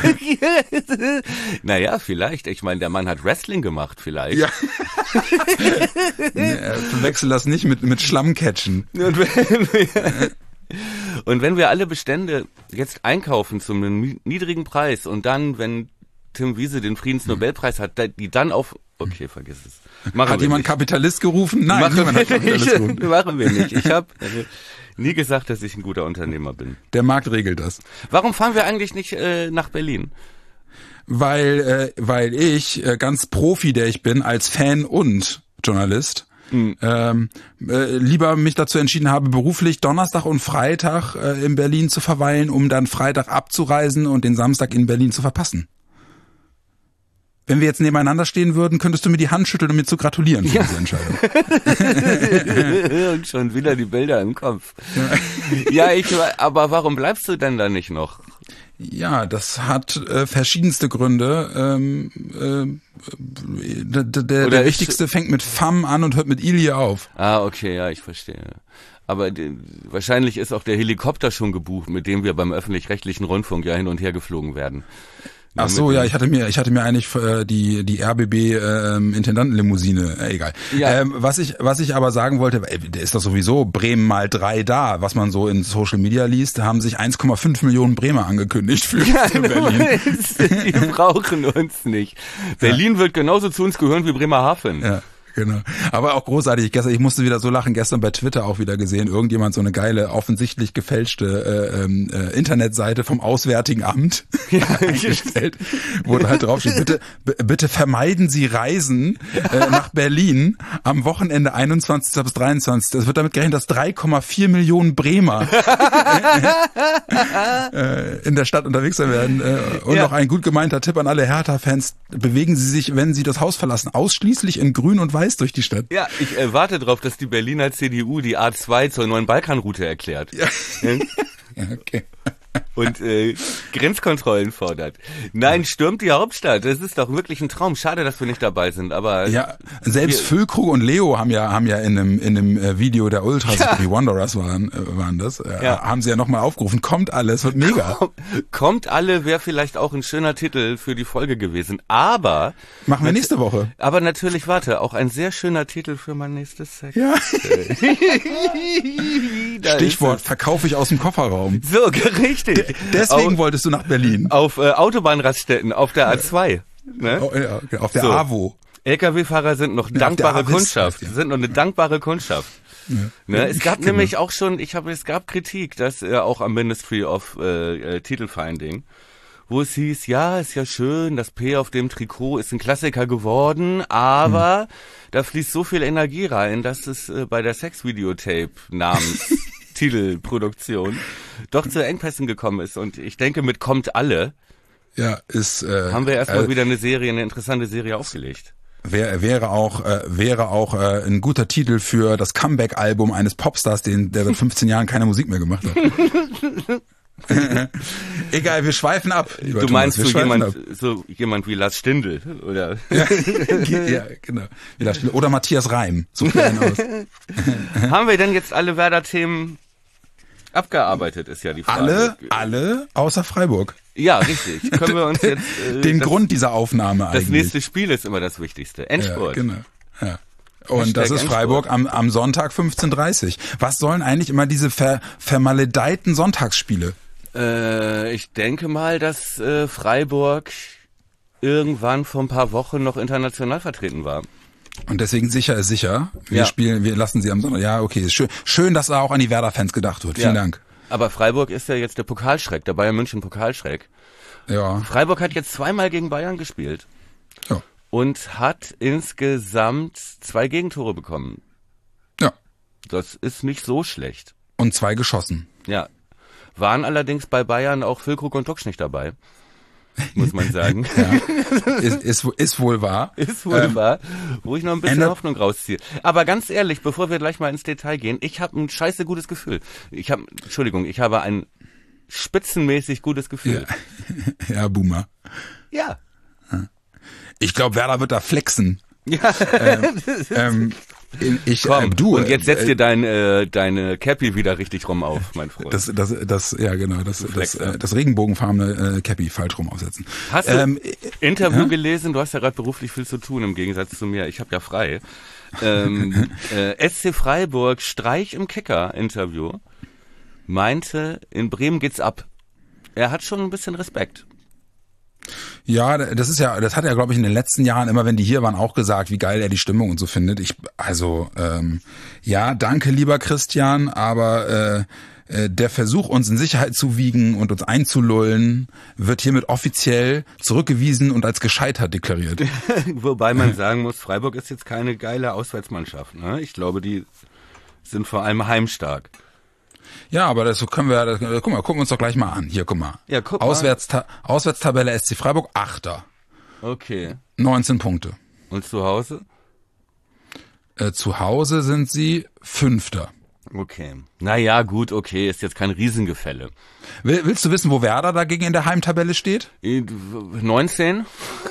Naja, vielleicht. Ich meine, der Mann hat Wrestling gemacht, vielleicht. Ja. Nee, verwechsel das nicht mit, mit Schlammcatchen. Und wenn, wir, und wenn wir alle Bestände jetzt einkaufen zum ni- niedrigen Preis und dann, wenn Tim Wiese den Friedensnobelpreis hat, da- die dann auf... Okay, vergiss es. Machen Hat wir jemand nicht. Kapitalist gerufen? Nein, Machen niemand hat wir Kapitalist nicht. gerufen. Machen wir nicht. Ich habe also, nie gesagt, dass ich ein guter Unternehmer bin. Der Markt regelt das. Warum fahren wir eigentlich nicht äh, nach Berlin? Weil, äh, weil ich, äh, ganz Profi, der ich bin, als Fan und Journalist, Mhm. ähm, äh, lieber mich dazu entschieden habe, beruflich Donnerstag und Freitag äh, in Berlin zu verweilen, um dann Freitag abzureisen und den Samstag in Berlin zu verpassen. Wenn wir jetzt nebeneinander stehen würden, könntest du mir die Hand schütteln, um mir zu gratulieren für Ja. diese Entscheidung. Und schon wieder die Bilder im Kopf. Ja, ich, aber warum bleibst du denn da nicht noch? Ja, das hat äh, verschiedenste Gründe. Ähm, äh, der der, Oder der ist- wichtigste fängt mit Fam an und hört mit Ilie auf. Ah, okay, ja, ich verstehe. Aber die, wahrscheinlich ist auch der Helikopter schon gebucht, mit dem wir beim öffentlich-rechtlichen Rundfunk ja hin und her geflogen werden. Ach so, ja, ich hatte mir, ich hatte mir eigentlich äh, die die R B B ähm, Intendantenlimousine, äh, egal. Ja. Ähm, was ich was ich aber sagen wollte, ey, der ist doch sowieso Bremen mal drei da, was man so in Social Media liest, da haben sich eins Komma fünf Millionen Bremer angekündigt für, für Berlin. Die brauchen uns nicht. Berlin wird genauso zu uns gehören wie Bremerhaven. Ja. Genau. Aber auch großartig. Gestern, ich musste wieder so lachen. Gestern bei Twitter auch wieder gesehen. Irgendjemand so eine geile, offensichtlich gefälschte äh, ähm, äh, Internetseite vom Auswärtigen Amt eingestellt, wo da halt draufsteht: Bitte, b- bitte vermeiden Sie Reisen äh, nach Berlin am Wochenende einundzwanzigsten bis dreiundzwanzigsten Es wird damit gerechnet, dass drei Komma vier Millionen Bremer äh, in der Stadt unterwegs sein werden. Äh, und Ja. noch ein gut gemeinter Tipp an alle Hertha-Fans: Bewegen Sie sich, wenn Sie das Haus verlassen, ausschließlich in Grün und Weiß durch die Stadt. Ja, ich äh, warte darauf, dass die Berliner C D U die A zwei zur neuen Balkanroute erklärt. Ja. Ja, okay. Und äh, Grenzkontrollen fordert. Nein, stürmt die Hauptstadt. Das ist doch wirklich ein Traum. Schade, dass wir nicht dabei sind, aber Ja, selbst Wir- Füllkrug und Leo haben ja haben ja in einem in einem äh, Video der Ultras, Ja. die Wanderers waren äh, waren das, äh, Ja. haben sie ja nochmal aufgerufen. Kommt alles, wird mega. kommt alle, wäre vielleicht auch ein schöner Titel für die Folge gewesen. Aber, Machen wir nächste Woche. aber natürlich, warte, auch ein sehr schöner Titel für mein nächstes Sex. Ja. Da Stichwort ist verkaufe ich aus dem Kofferraum. es. So, richtig. Deswegen auf, wolltest du nach Berlin. auf äh, Autobahnraststätten, auf der A zwei. Ne? Oh, ja, okay, auf der So. AWO. L K W-Fahrer sind noch Ja, auf dankbare der Avis Kundschaft. heißt die. Sind noch eine dankbare Kundschaft. Ne, es gab Genau. nämlich auch schon, ich habe, es gab Kritik, dass äh, auch am Ministry of äh, äh, Titelfinding, wo es hieß, ja, ist ja schön, das P auf dem Trikot ist ein Klassiker geworden, aber Hm. da fließt so viel Energie rein, dass es äh, bei der Sex-Videotape namens Titelproduktion doch zu Engpässen gekommen ist. Und ich denke, mit Kommt alle Ja, ist äh, haben wir erstmal äh, wieder eine Serie, eine interessante Serie aufgelegt. Wär, wäre auch äh, wäre auch äh, ein guter Titel für das Comeback-Album eines Popstars, den der seit fünfzehn Jahren keine Musik mehr gemacht hat. Egal, wir schweifen ab. Lieber Du Thomas, meinst wir so schweifen jemand, so jemand wie Lars Stindl, oder? ab. Ja, genau. Oder Matthias Reim. Such dir einen aus. Haben wir denn jetzt alle Werder-Themen abgearbeitet, ist ja die Frage. Alle, alle außer Freiburg. Ja, richtig. Können wir uns jetzt... Äh, Den das, Grund dieser Aufnahme Das eigentlich. nächste Spiel ist immer das Wichtigste. Endspurt. Ja, genau. Ja. Und Hashtag das ist Endspurt. Freiburg am, am Sonntag fünfzehn Uhr dreißig. Was sollen eigentlich immer diese ver, vermaledeiten Sonntagsspiele? Äh, ich denke mal, dass äh, Freiburg irgendwann vor ein paar Wochen noch international vertreten war. Und deswegen sicher ist sicher. Wir Ja. spielen, wir lassen sie am Sonntag. Ja, okay. Schön, schön, dass da auch an die Werder-Fans gedacht wird. Vielen Ja. Dank. Aber Freiburg ist ja jetzt der Pokalschreck, der Bayern München Pokalschreck. Ja. Freiburg hat jetzt zweimal gegen Bayern gespielt Ja. und hat insgesamt zwei Gegentore bekommen. Ja. Das ist nicht so schlecht. Und zwei geschossen. Ja. Waren allerdings bei Bayern auch Füllkrug und Duxch nicht dabei, muss man sagen. Ja. ist, ist, ist wohl wahr. Ist wohl Ähm, wahr, wo ich noch ein bisschen Ende- Hoffnung rausziehe. Aber ganz ehrlich, bevor wir gleich mal ins Detail gehen, ich habe ein scheiße gutes Gefühl. Ich habe, Entschuldigung, ich habe ein spitzenmäßig gutes Gefühl. Ja, ja Boomer. Ja. Ich glaube, Werder wird da flexen. Ja. Ähm, ich, Komm, äh, du, und jetzt setz äh, dir dein, äh, deine Cappy wieder richtig rum auf, mein Freund. das, das, das, ja genau, das, das, Flexer. äh, das regenbogenfarbene äh, Cappy falsch rum aufsetzen. Hast du Ähm, Interview ja? gelesen? Du hast ja gerade beruflich viel zu tun, im Gegensatz zu mir. Ich habe ja frei. Ähm, äh, S C Freiburg, Streich im Kicker-Interview, meinte, in Bremen geht's ab. Er hat schon ein bisschen Respekt. Ja, das ist ja, das hat er, glaube ich, in den letzten Jahren immer, wenn die hier waren, auch gesagt, wie geil er die Stimmung und so findet. Ich, also, ähm, ja, danke, lieber Christian, aber äh, äh, der Versuch, uns in Sicherheit zu wiegen und uns einzulullen, wird hiermit offiziell zurückgewiesen und als gescheitert deklariert. Wobei man sagen muss, Freiburg ist jetzt keine geile Auswärtsmannschaft. Ne? Ich glaube, die sind vor allem heimstark. Ja, aber das können wir, das, guck mal, gucken wir uns doch gleich mal an. Hier, guck mal. Ja, guck mal. Auswärtsta- Auswärtstabelle S C Freiburg, Achter. Okay. neunzehn Punkte. Und zu Hause? Äh, zu Hause sind sie Fünfter. Okay. Naja, gut, okay, ist jetzt kein Riesengefälle. Will, willst du wissen, wo Werder dagegen in der Heimtabelle steht? neunzehn?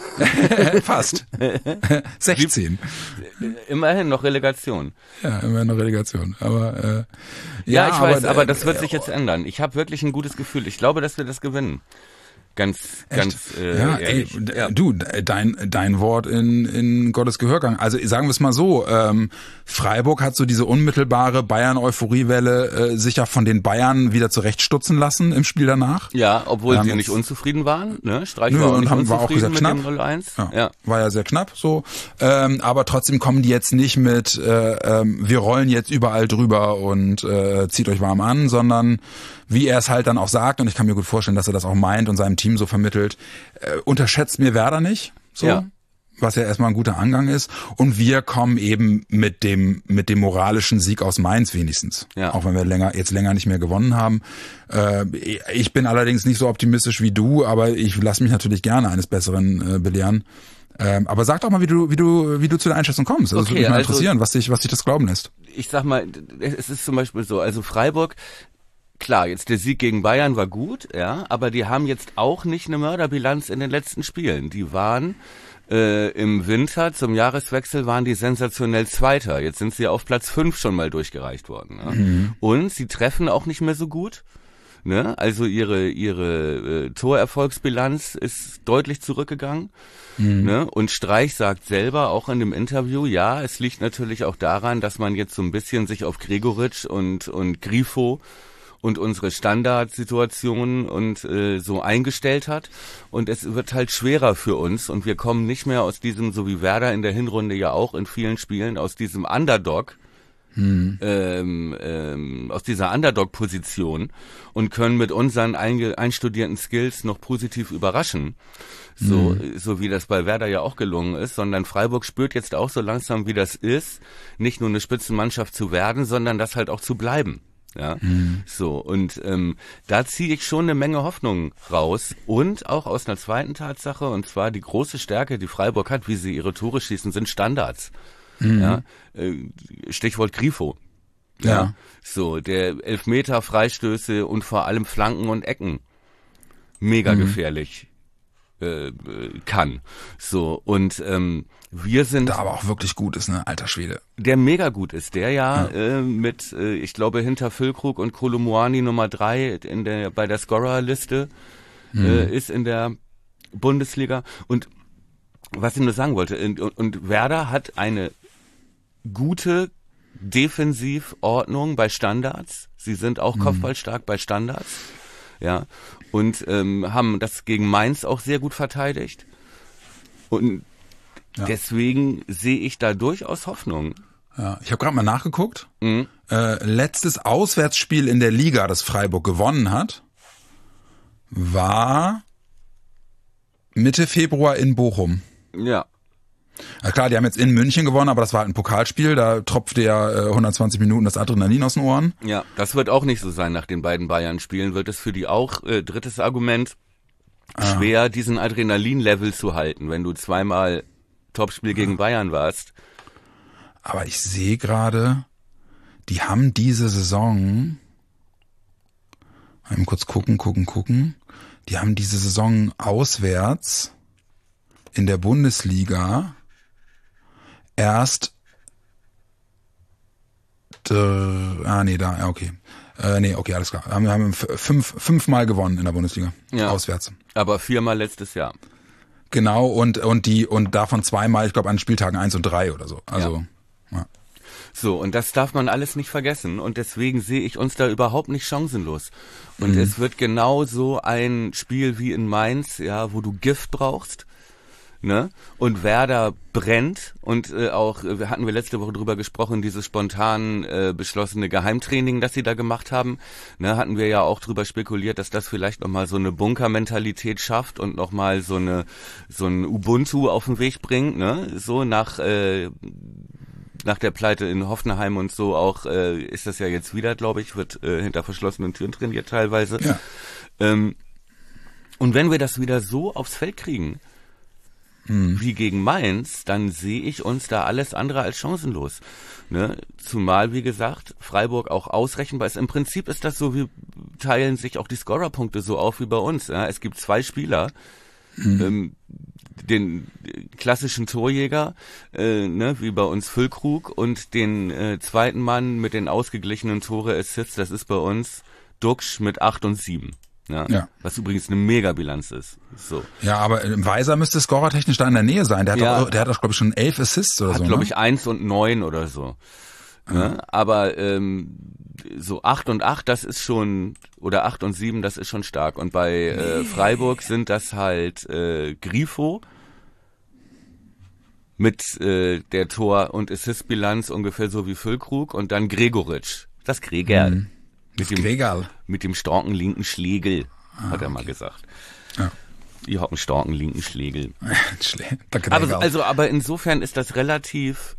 Fast. sechzehn. Immerhin noch Relegation. Ja, immer eine Relegation. Aber äh, Ja, ja, ich weiß, aber äh, das wird sich jetzt ändern. Ich habe wirklich ein gutes Gefühl. Ich glaube, dass wir das gewinnen. Ganz, ganz äh, ja, ey, ehrlich. d- Ja. du, dein dein Wort in in Gottes Gehörgang. Also sagen wir es mal so: ähm, Freiburg hat so diese unmittelbare Bayern-Euphoriewelle äh, sich ja von den Bayern wieder zurechtstutzen lassen im Spiel danach. Ja, obwohl Wir sie haben nicht jetzt- unzufrieden waren. Ne? Streich Nö, war auch und nicht haben- war auch unzufrieden gesagt, mit knapp. dem null eins. Ja, Ja. war ja sehr knapp so. Ähm, aber trotzdem kommen die jetzt nicht mit, äh, ähm, wir rollen jetzt überall drüber und äh, zieht euch warm an, sondern wie er es halt dann auch sagt, und ich kann mir gut vorstellen, dass er das auch meint und seinem Team so vermittelt, äh, unterschätzt mir Werder nicht, so. Ja. Was ja erstmal ein guter Angang ist. Und wir kommen eben mit dem mit dem moralischen Sieg aus Mainz wenigstens. Ja. Auch wenn wir länger jetzt länger nicht mehr gewonnen haben. Äh, ich bin allerdings nicht so optimistisch wie du, aber ich lasse mich natürlich gerne eines Besseren äh, belehren. Ähm, aber sag doch mal, wie du wie du wie du zu der Einschätzung kommst. Also, das Okay, würde mich mal also- interessieren, was dich was dich das glauben lässt. Ich sag mal, es ist zum Beispiel so, also Freiburg, klar, jetzt der Sieg gegen Bayern war gut, ja, aber die haben jetzt auch nicht eine Mörderbilanz in den letzten Spielen. Die waren äh, im Winter zum Jahreswechsel waren die sensationell Zweiter. Jetzt sind sie auf Platz fünf schon mal durchgereicht worden. Ne? Mhm. Und sie treffen auch nicht mehr so gut. Ne? Also ihre ihre äh, Torerfolgsbilanz ist deutlich zurückgegangen. Mhm. Ne? Und Streich sagt selber auch in dem Interview, ja, es liegt natürlich auch daran, dass man jetzt so ein bisschen sich auf Gregoritsch und und Grifo und unsere Standardsituationen und äh, so eingestellt hat. Und es wird halt schwerer für uns und wir kommen nicht mehr aus diesem, so wie Werder in der Hinrunde ja auch in vielen Spielen, aus diesem Underdog, Hm. ähm, ähm, aus dieser Underdog-Position und können mit unseren einge- einstudierten Skills noch positiv überraschen. So, Mhm. so wie das bei Werder ja auch gelungen ist, sondern Freiburg spürt jetzt auch so langsam, wie das ist, nicht nur eine Spitzenmannschaft zu werden, sondern das halt auch zu bleiben. Ja, Mhm. so und ähm, da ziehe ich schon eine Menge Hoffnung raus und auch aus einer zweiten Tatsache, und zwar die große Stärke, die Freiburg hat, wie sie ihre Tore schießen, sind Standards. Mhm. Ja, äh, Stichwort Grifo. Ja. So, der Elfmeter, Freistöße und vor allem Flanken und Ecken mega Mhm. gefährlich äh, äh, kann. So, und ähm, wir sind, Da aber auch wirklich gut ist, ne, alter Schwede. der mega gut ist, der ja, Äh, mit, äh, ich glaube, hinter Füllkrug und Kolomuani Nummer drei in der, bei der Scorerliste äh, ist in der Bundesliga. Und was ich nur sagen wollte, und, und Werder hat eine gute Defensivordnung bei Standards. Sie sind auch kopfballstark bei Standards. ja, und ähm, haben das gegen Mainz auch sehr gut verteidigt. Und ja. deswegen sehe ich da durchaus Hoffnung. Ja, ich habe gerade mal nachgeguckt. Mhm. Äh, letztes Auswärtsspiel in der Liga, das Freiburg gewonnen hat, war Mitte Februar in Bochum. Ja. Ja klar, die haben jetzt in München gewonnen, aber das war halt ein Pokalspiel, da tropfte ja äh, hundertzwanzig Minuten das Adrenalin aus den Ohren. Ja, das wird auch nicht so sein nach den beiden Bayern-Spielen, wird es für die auch, äh, drittes Argument, ah. schwer, diesen Adrenalin-Level zu halten, wenn du zweimal Topspiel gegen Bayern warst. Aber ich sehe gerade, die haben diese Saison, mal kurz gucken, gucken, gucken, die haben diese Saison auswärts in der Bundesliga erst, äh, ah nee, da, ja, okay. Äh, nee, okay, alles klar. Wir haben, haben fünf, fünfmal gewonnen in der Bundesliga, ja, auswärts. Aber viermal letztes Jahr. Genau, und, und die, und davon zweimal, ich glaube, an Spieltagen eins und drei oder so. Also, ja. Ja. So, und das darf man alles nicht vergessen und deswegen sehe ich uns da überhaupt nicht chancenlos. Und mhm. es wird genau so ein Spiel wie in Mainz, ja, wo du Gift brauchst, ne? Und Werder brennt und äh, auch, wir hatten wir letzte Woche drüber gesprochen, dieses spontan äh, beschlossene Geheimtraining, das sie da gemacht haben, ne, hatten wir ja auch drüber spekuliert, dass das vielleicht nochmal so eine Bunkermentalität schafft und nochmal so eine, so ein Ubuntu auf den Weg bringt, ne? So nach, äh, nach der Pleite in Hoffenheim und so auch, äh, ist das ja jetzt wieder, glaube ich, wird äh, hinter verschlossenen Türen trainiert teilweise. Ja. Ähm, und wenn wir das wieder so aufs Feld kriegen, hm. wie gegen Mainz, dann sehe ich uns da alles andere als chancenlos. Ne? Zumal, wie gesagt, Freiburg auch ausrechenbar ist. Im Prinzip ist das so, wie teilen sich auch die Scorerpunkte so auf wie bei uns. Ja? Es gibt zwei Spieler, hm. ähm, den klassischen Torjäger, äh, ne, wie bei uns Füllkrug, und den äh, zweiten Mann mit den ausgeglichenen Tore-Assists, das ist bei uns Duxch mit acht und sieben. Ja, ja. Was übrigens eine Mega-Bilanz ist. So. Ja, aber Weiser müsste scorertechnisch da in der Nähe sein. Der hat ja. doch, der hat doch, glaube ich, schon elf Assists oder hat, so. Hat, glaube ne? ich, eins und neun oder so. Mhm. Ne? Aber ähm, so acht und acht, das ist schon, oder acht und sieben, das ist schon stark. Und bei äh, Freiburg sind das halt äh, Grifo mit äh, der Tor- und Assist-Bilanz ungefähr so wie Füllkrug und dann Gregoritsch. Das Gregerl. Mhm. Mit dem, Gregerl. mit dem starken linken Schlegel, ah, hat er okay. mal gesagt. Ja. Ich habe einen starken linken Schlegel. Der aber, also, aber insofern ist das relativ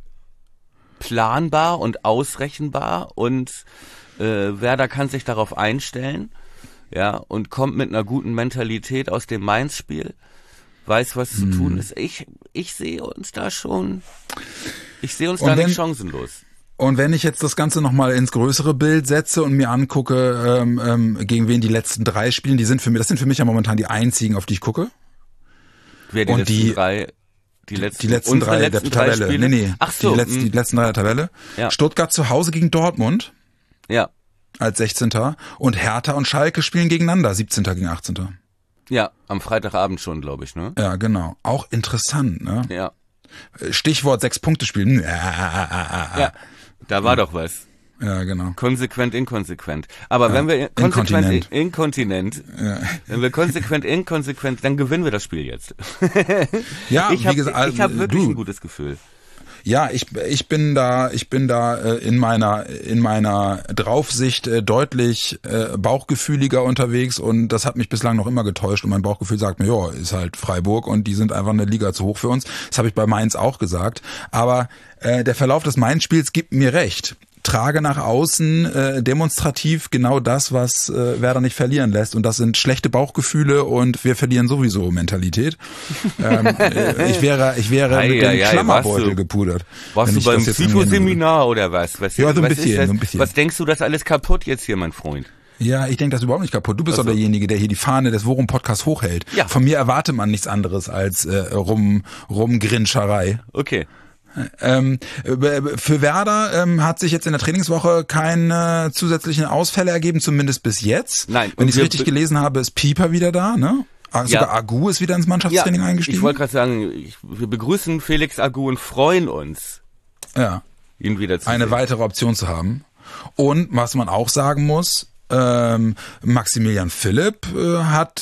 planbar und ausrechenbar und äh, Werder kann sich darauf einstellen, ja, und kommt mit einer guten Mentalität aus dem Mainz-Spiel, weiß, was hm. zu tun ist. Ich, ich sehe uns da schon, ich sehe uns und da wenn, nicht chancenlos. Und wenn ich jetzt das Ganze nochmal ins größere Bild setze und mir angucke, ähm, ähm, gegen wen die letzten drei spielen, die sind für mich, das sind für mich ja momentan die einzigen, auf die ich gucke. Wer die und letzten die, drei? Die letzten, die letzten drei letzten der Tabelle. Drei nee, nee. Ach so, die, letzten, die letzten drei der Tabelle. Ja. Stuttgart zu Hause gegen Dortmund. Ja. Als sechzehnter Und Hertha und Schalke spielen gegeneinander. siebzehnter gegen achtzehnter Ja, am Freitagabend schon, glaube ich, ne? Ja, genau. Auch interessant, ne? Ja. Stichwort Sechs-Punkte-Spiel. Ja, da war ja. doch was. Ja, genau. Konsequent, inkonsequent. Aber ja. wenn wir konsequent, Inkontinent, inkontinent ja. wenn wir konsequent, inkonsequent, dann gewinnen wir das Spiel jetzt. Ja, ich habe gesagt, ich hab wirklich du, ein gutes Gefühl. Ja, ich ich bin da ich bin da äh, in meiner in meiner Draufsicht äh, deutlich äh, bauchgefühliger unterwegs und das hat mich bislang noch immer getäuscht und mein Bauchgefühl sagt mir, ja, ist halt Freiburg und die sind einfach eine Liga zu hoch für uns. Das habe ich bei Mainz auch gesagt, aber äh, der Verlauf des Mainz-Spiels gibt mir recht. Trage nach außen äh, demonstrativ genau das, was äh, Werder nicht verlieren lässt. Und das sind schlechte Bauchgefühle und wir verlieren sowieso Mentalität. ähm, äh, ich wäre, ich wäre ei, mit dem ei, Klammerbeutel du, gepudert. Warst du beim Psychoseminar oder was? Was, ja, so ein was bisschen, ist das? so ein bisschen. Was denkst du, das alles kaputt jetzt hier, mein Freund? Ja, ich denke das ist überhaupt nicht kaputt. Du bist doch also. derjenige, der hier die Fahne des Worum-Podcasts hochhält. Ja. Von mir erwartet man nichts anderes als äh, rum, rumgrinscherei. Okay. Ähm, für Werder ähm, hat sich jetzt in der Trainingswoche keine zusätzlichen Ausfälle ergeben, zumindest bis jetzt. Nein. Wenn ich es richtig gelesen habe, ist Pieper wieder da, ne? Sogar ja. Agu ist wieder ins Mannschaftstraining ja, eingestiegen. Ich wollte gerade sagen, ich, wir begrüßen Felix Agu und freuen uns, ja. ihn wieder zu eine sehen. weitere Option zu haben. Und was man auch sagen muss, Ähm, Maximilian Philipp äh, hat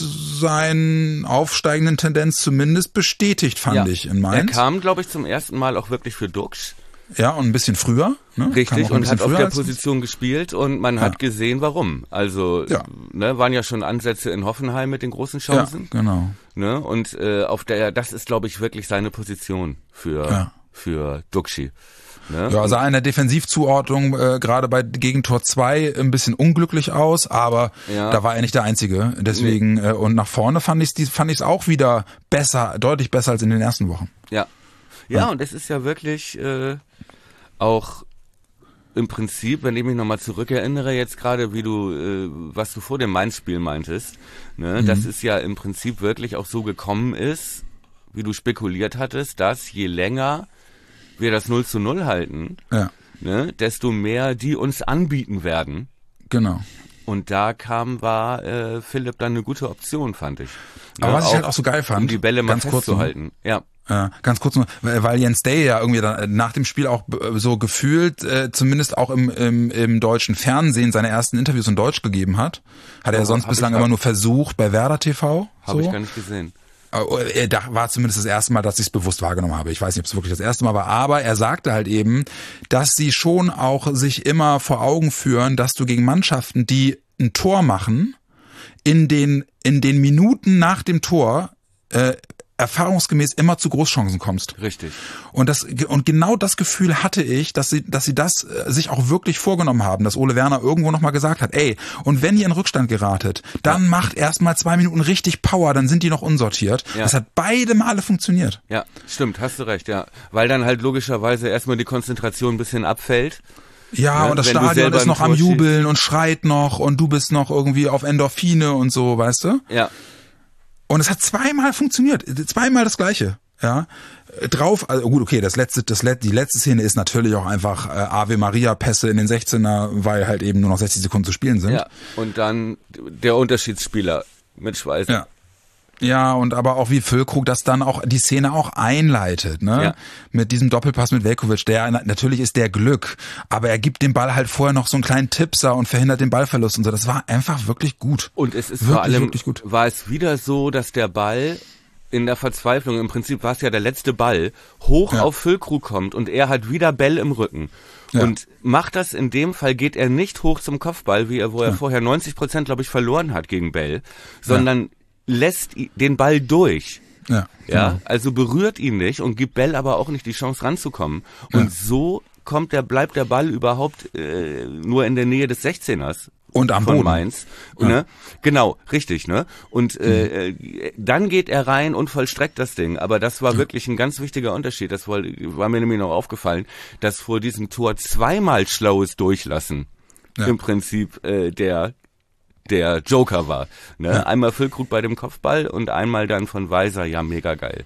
seinen aufsteigenden Tendenz zumindest bestätigt, fand ja. ich, in Mainz. Er kam, glaube ich, zum ersten Mal auch wirklich für Duxch. Ja, und ein bisschen früher. Ne? Richtig, und hat auf der als Position gespielt und man ja. hat gesehen, warum. Also, ja. ne, waren ja schon Ansätze in Hoffenheim mit den großen Chancen. Ja, genau. Ne, und äh, auf der, das ist, glaube ich, wirklich seine Position für, ja. für Duxchi. Ne? Ja, sah in der Defensivzuordnung äh, gerade bei Gegentor zwei ein bisschen unglücklich aus, aber ja. da war er nicht der Einzige. Deswegen nee. äh, und nach vorne fand ich es fand ich's auch wieder besser, deutlich besser als in den ersten Wochen. Ja, ja, ja. Und es ist ja wirklich äh, auch im Prinzip, wenn ich mich nochmal zurückerinnere, jetzt gerade, wie du, äh, was du vor dem Mainz-Spiel meintest, ne, mhm. dass es ja im Prinzip wirklich auch so gekommen ist, wie du spekuliert hattest, dass je länger wir das null zu null halten, ja. ne, desto mehr die uns anbieten werden. Genau. Und da kam, war äh, Philipp dann eine gute Option, fand ich. Ne, aber was ich halt auch so geil fand, um die Bälle mal ganz kurz festzuhalten. Ja. Äh, ganz kurz nur, weil Jens Day ja irgendwie dann nach dem Spiel auch so gefühlt, äh, zumindest auch im, im, im deutschen Fernsehen seine ersten Interviews in Deutsch gegeben hat. Hat er oh, sonst bislang immer nur versucht bei Werder T V. Habe so. ich gar nicht gesehen. Da war zumindest das erste Mal, dass ich es bewusst wahrgenommen habe. Ich weiß nicht, ob es wirklich das erste Mal war, aber er sagte halt eben, dass sie schon auch sich immer vor Augen führen, dass du gegen Mannschaften, die ein Tor machen, in den in den Minuten nach dem Tor äh, erfahrungsgemäß immer zu Großchancen kommst. Richtig. Und das und genau das Gefühl hatte ich, dass sie dass sie das äh, sich auch wirklich vorgenommen haben, dass Ole Werner irgendwo nochmal gesagt hat, ey, und wenn ihr in Rückstand geratet, dann ja. macht erstmal zwei Minuten richtig Power, dann sind die noch unsortiert. Ja. Das hat beide Male funktioniert. Ja, stimmt, hast du recht, ja. Weil dann halt logischerweise erstmal die Konzentration ein bisschen abfällt. Ja, ne? Und das Wenn Stadion ist noch am Jubeln und schreit noch und du bist noch irgendwie auf Endorphine und so, weißt du? Ja. Und es hat zweimal funktioniert, zweimal das Gleiche, ja. Drauf, also gut, okay, das letzte, das letzte, die letzte Szene ist natürlich auch einfach äh, Ave Maria Pässe in den sechzehner, weil halt eben nur noch sechzig Sekunden zu spielen sind. Ja. Und dann der Unterschiedsspieler mit Schweißen. Ja. Ja, und aber auch wie Füllkrug das dann auch die Szene auch einleitet, ne? Ja. Mit diesem Doppelpass mit Veljković, der natürlich ist der Glück, aber er gibt dem Ball halt vorher noch so einen kleinen Tippser und verhindert den Ballverlust und so. Das war einfach wirklich gut. Und es ist wirklich, vor allem wirklich gut. War es wieder so, dass der Ball in der Verzweiflung, im Prinzip war es ja der letzte Ball, hoch ja. auf Füllkrug kommt und er hat wieder Bell im Rücken. Ja. Und macht das in dem Fall, geht er nicht hoch zum Kopfball, wie er, wo er ja. vorher neunzig Prozent, glaube ich, verloren hat gegen Bell, sondern ja. lässt den Ball durch. Ja, ja, genau. Also berührt ihn nicht und gibt Bell aber auch nicht die Chance ranzukommen. Und ja. so kommt der, bleibt der Ball überhaupt äh, nur in der Nähe des sechzehners. Und am von Boden. Mainz. Ja. Ne? Genau, richtig, ne? Und äh, mhm. dann geht er rein und vollstreckt das Ding. Aber das war ja. wirklich ein ganz wichtiger Unterschied. Das war, war mir nämlich noch aufgefallen, dass vor diesem Tor zweimal schlaues Durchlassen ja. im Prinzip äh, der der Joker war. Ne? Ja. Einmal Füllkrug bei dem Kopfball und einmal dann von Weiser. Ja, mega geil.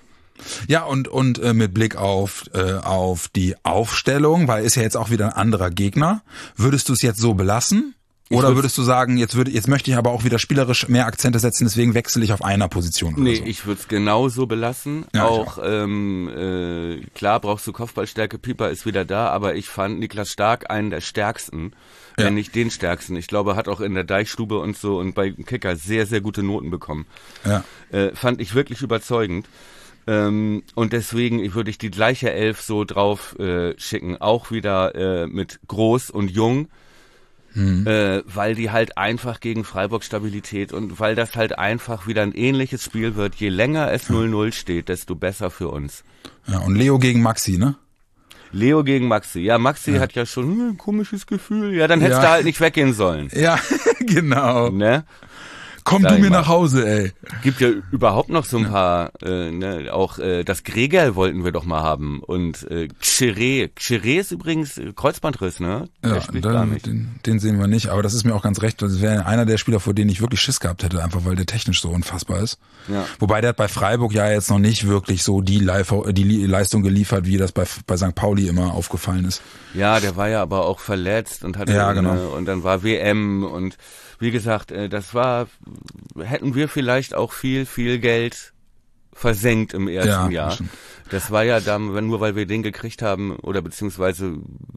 Ja, und und äh, mit Blick auf äh, auf die Aufstellung, weil ist ja jetzt auch wieder ein anderer Gegner, würdest du es jetzt so belassen? Oder würdest du sagen, jetzt würde jetzt möchte ich aber auch wieder spielerisch mehr Akzente setzen, deswegen wechsle ich auf einer Position oder nee, so? Nee, ich würde es genau so belassen. Ja, auch, auch. Ähm, äh, klar brauchst du Kopfballstärke, Pieper ist wieder da, aber ich fand Niklas Stark einen der stärksten, ja. wenn nicht den stärksten. Ich glaube, er hat auch in der Deichstube und so und bei Kicker sehr, sehr gute Noten bekommen. Ja. Äh, fand ich wirklich überzeugend. Ähm, und deswegen würde ich die gleiche Elf so drauf äh, schicken, auch wieder äh, mit Groß und Jung. Hm. Äh, weil die halt einfach gegen Freiburg Stabilität und weil das halt einfach wieder ein ähnliches Spiel wird. Je länger es null null steht, desto besser für uns. Ja, und Leo gegen Maxi, ne? Leo gegen Maxi. Ja, Maxi ja. hat ja schon hm, ein komisches Gefühl. Ja, dann hättest ja. du halt nicht weggehen sollen. Ja, genau. Ne? Komm Sag du mir mal. nach Hause, ey. Gibt ja überhaupt noch so ein ja. paar, äh, ne, auch äh, das Gregerl wollten wir doch mal haben. Und äh, Xeré. Xeré ist übrigens Kreuzbandriss, ne? Der ja, spielt dann, gar nicht. Den, den sehen wir nicht, aber das ist mir auch ganz recht. Das wäre einer der Spieler, vor denen ich wirklich Schiss gehabt hätte, einfach weil der technisch so unfassbar ist. Ja. Wobei der hat bei Freiburg ja jetzt noch nicht wirklich so die, Live, die Leistung geliefert, wie das bei, bei Sankt Pauli immer aufgefallen ist. Ja, der war ja aber auch verletzt und hatte ja, eine, genau. und dann war W M und wie gesagt, das war, hätten wir vielleicht auch viel, viel Geld versenkt im ersten ja, Jahr. Bestimmt. Das war ja dann, nur weil wir den gekriegt haben oder beziehungsweise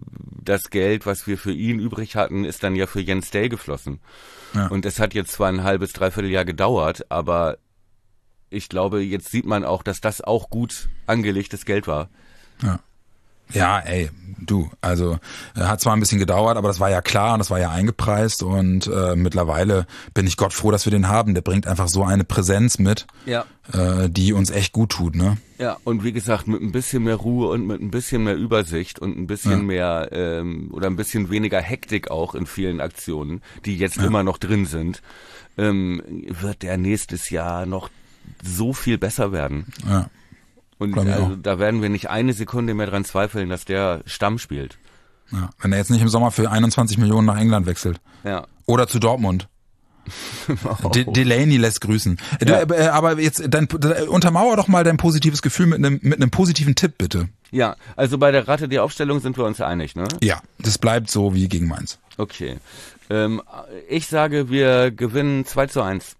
das Geld, was wir für ihn übrig hatten, ist dann ja für Jens Day geflossen. Ja. Und es hat jetzt zwar ein halbes, dreiviertel Jahr gedauert, aber ich glaube, jetzt sieht man auch, dass das auch gut angelegtes Geld war. Ja. Ja, ey, du, also äh, hat zwar ein bisschen gedauert, aber das war ja klar und das war ja eingepreist und äh, mittlerweile bin ich Gott froh, dass wir den haben. Der bringt einfach so eine Präsenz mit, ja. äh, die uns echt gut tut, ne? Ja, und wie gesagt, mit ein bisschen mehr Ruhe und mit ein bisschen mehr Übersicht und ein bisschen ja. mehr ähm, oder ein bisschen weniger Hektik auch in vielen Aktionen, die jetzt ja. immer noch drin sind, ähm, wird der nächstes Jahr noch so viel besser werden. Ja. Und also, da werden wir nicht eine Sekunde mehr dran zweifeln, dass der Stamm spielt. Ja, wenn er jetzt nicht im Sommer für einundzwanzig Millionen nach England wechselt. Ja. Oder zu Dortmund. Oh. De- Delaney lässt grüßen. Ja. Du, aber jetzt dein, untermauer doch mal dein positives Gefühl mit einem mit einem positiven Tipp, bitte. Ja, also bei der Ratte, die Aufstellung sind wir uns einig, ne? Ja, das bleibt so wie gegen Mainz. Okay. Ähm, ich sage, wir gewinnen zwei zu eins.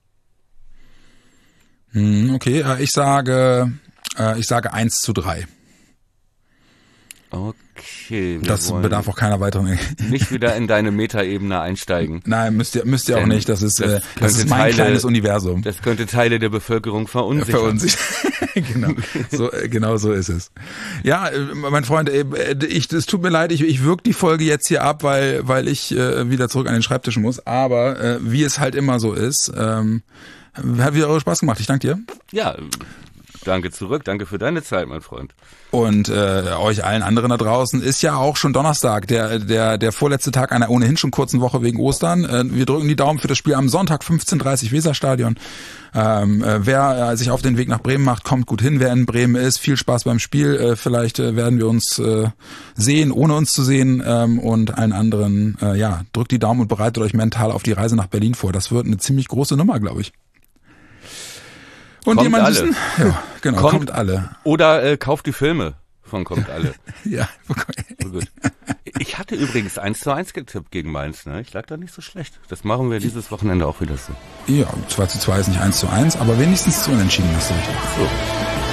Hm, okay, ich sage... Ich sage eins zu drei. Okay. Das bedarf auch keiner weiteren. Nicht wieder in deine Metaebene einsteigen. Nein, müsst ihr, müsst ihr auch nicht. Das ist, das, äh, das ist mein Teile, kleines Universum. Das könnte Teile der Bevölkerung verunsichern. Verunsichern. Genau. So, genau so ist es. Ja, mein Freund, ich, es tut mir leid, ich, ich wirke die Folge jetzt hier ab, weil, weil ich äh, wieder zurück an den Schreibtisch muss. Aber äh, wie es halt immer so ist, ähm, hat wieder Spaß gemacht. Ich danke dir. Ja. Danke zurück, danke für deine Zeit, mein Freund. Und äh, euch allen anderen da draußen ist ja auch schon Donnerstag, der der der vorletzte Tag einer ohnehin schon kurzen Woche wegen Ostern. Äh, wir drücken die Daumen für das Spiel am Sonntag, fünfzehn Uhr dreißig Weserstadion. Ähm, äh, wer äh, sich auf den Weg nach Bremen macht, kommt gut hin. Wer in Bremen ist, viel Spaß beim Spiel. Äh, vielleicht äh, werden wir uns äh, sehen, ohne uns zu sehen. Ähm, und allen anderen, äh, ja, drückt die Daumen und bereitet euch mental auf die Reise nach Berlin vor. Das wird eine ziemlich große Nummer, glaube ich. Und kommt jemand alle. Wissen? Ja, genau, kommt, kommt alle. Oder äh, kauft die Filme von Kommt alle. Ja. Oh, gut. Ich hatte übrigens eins zu eins getippt gegen Mainz, ne? Ich lag da nicht so schlecht. Das machen wir dieses Wochenende auch wieder so. Ja, zwei zu zwei ist nicht eins zu eins, aber wenigstens zu unentschieden hast du richtig. So.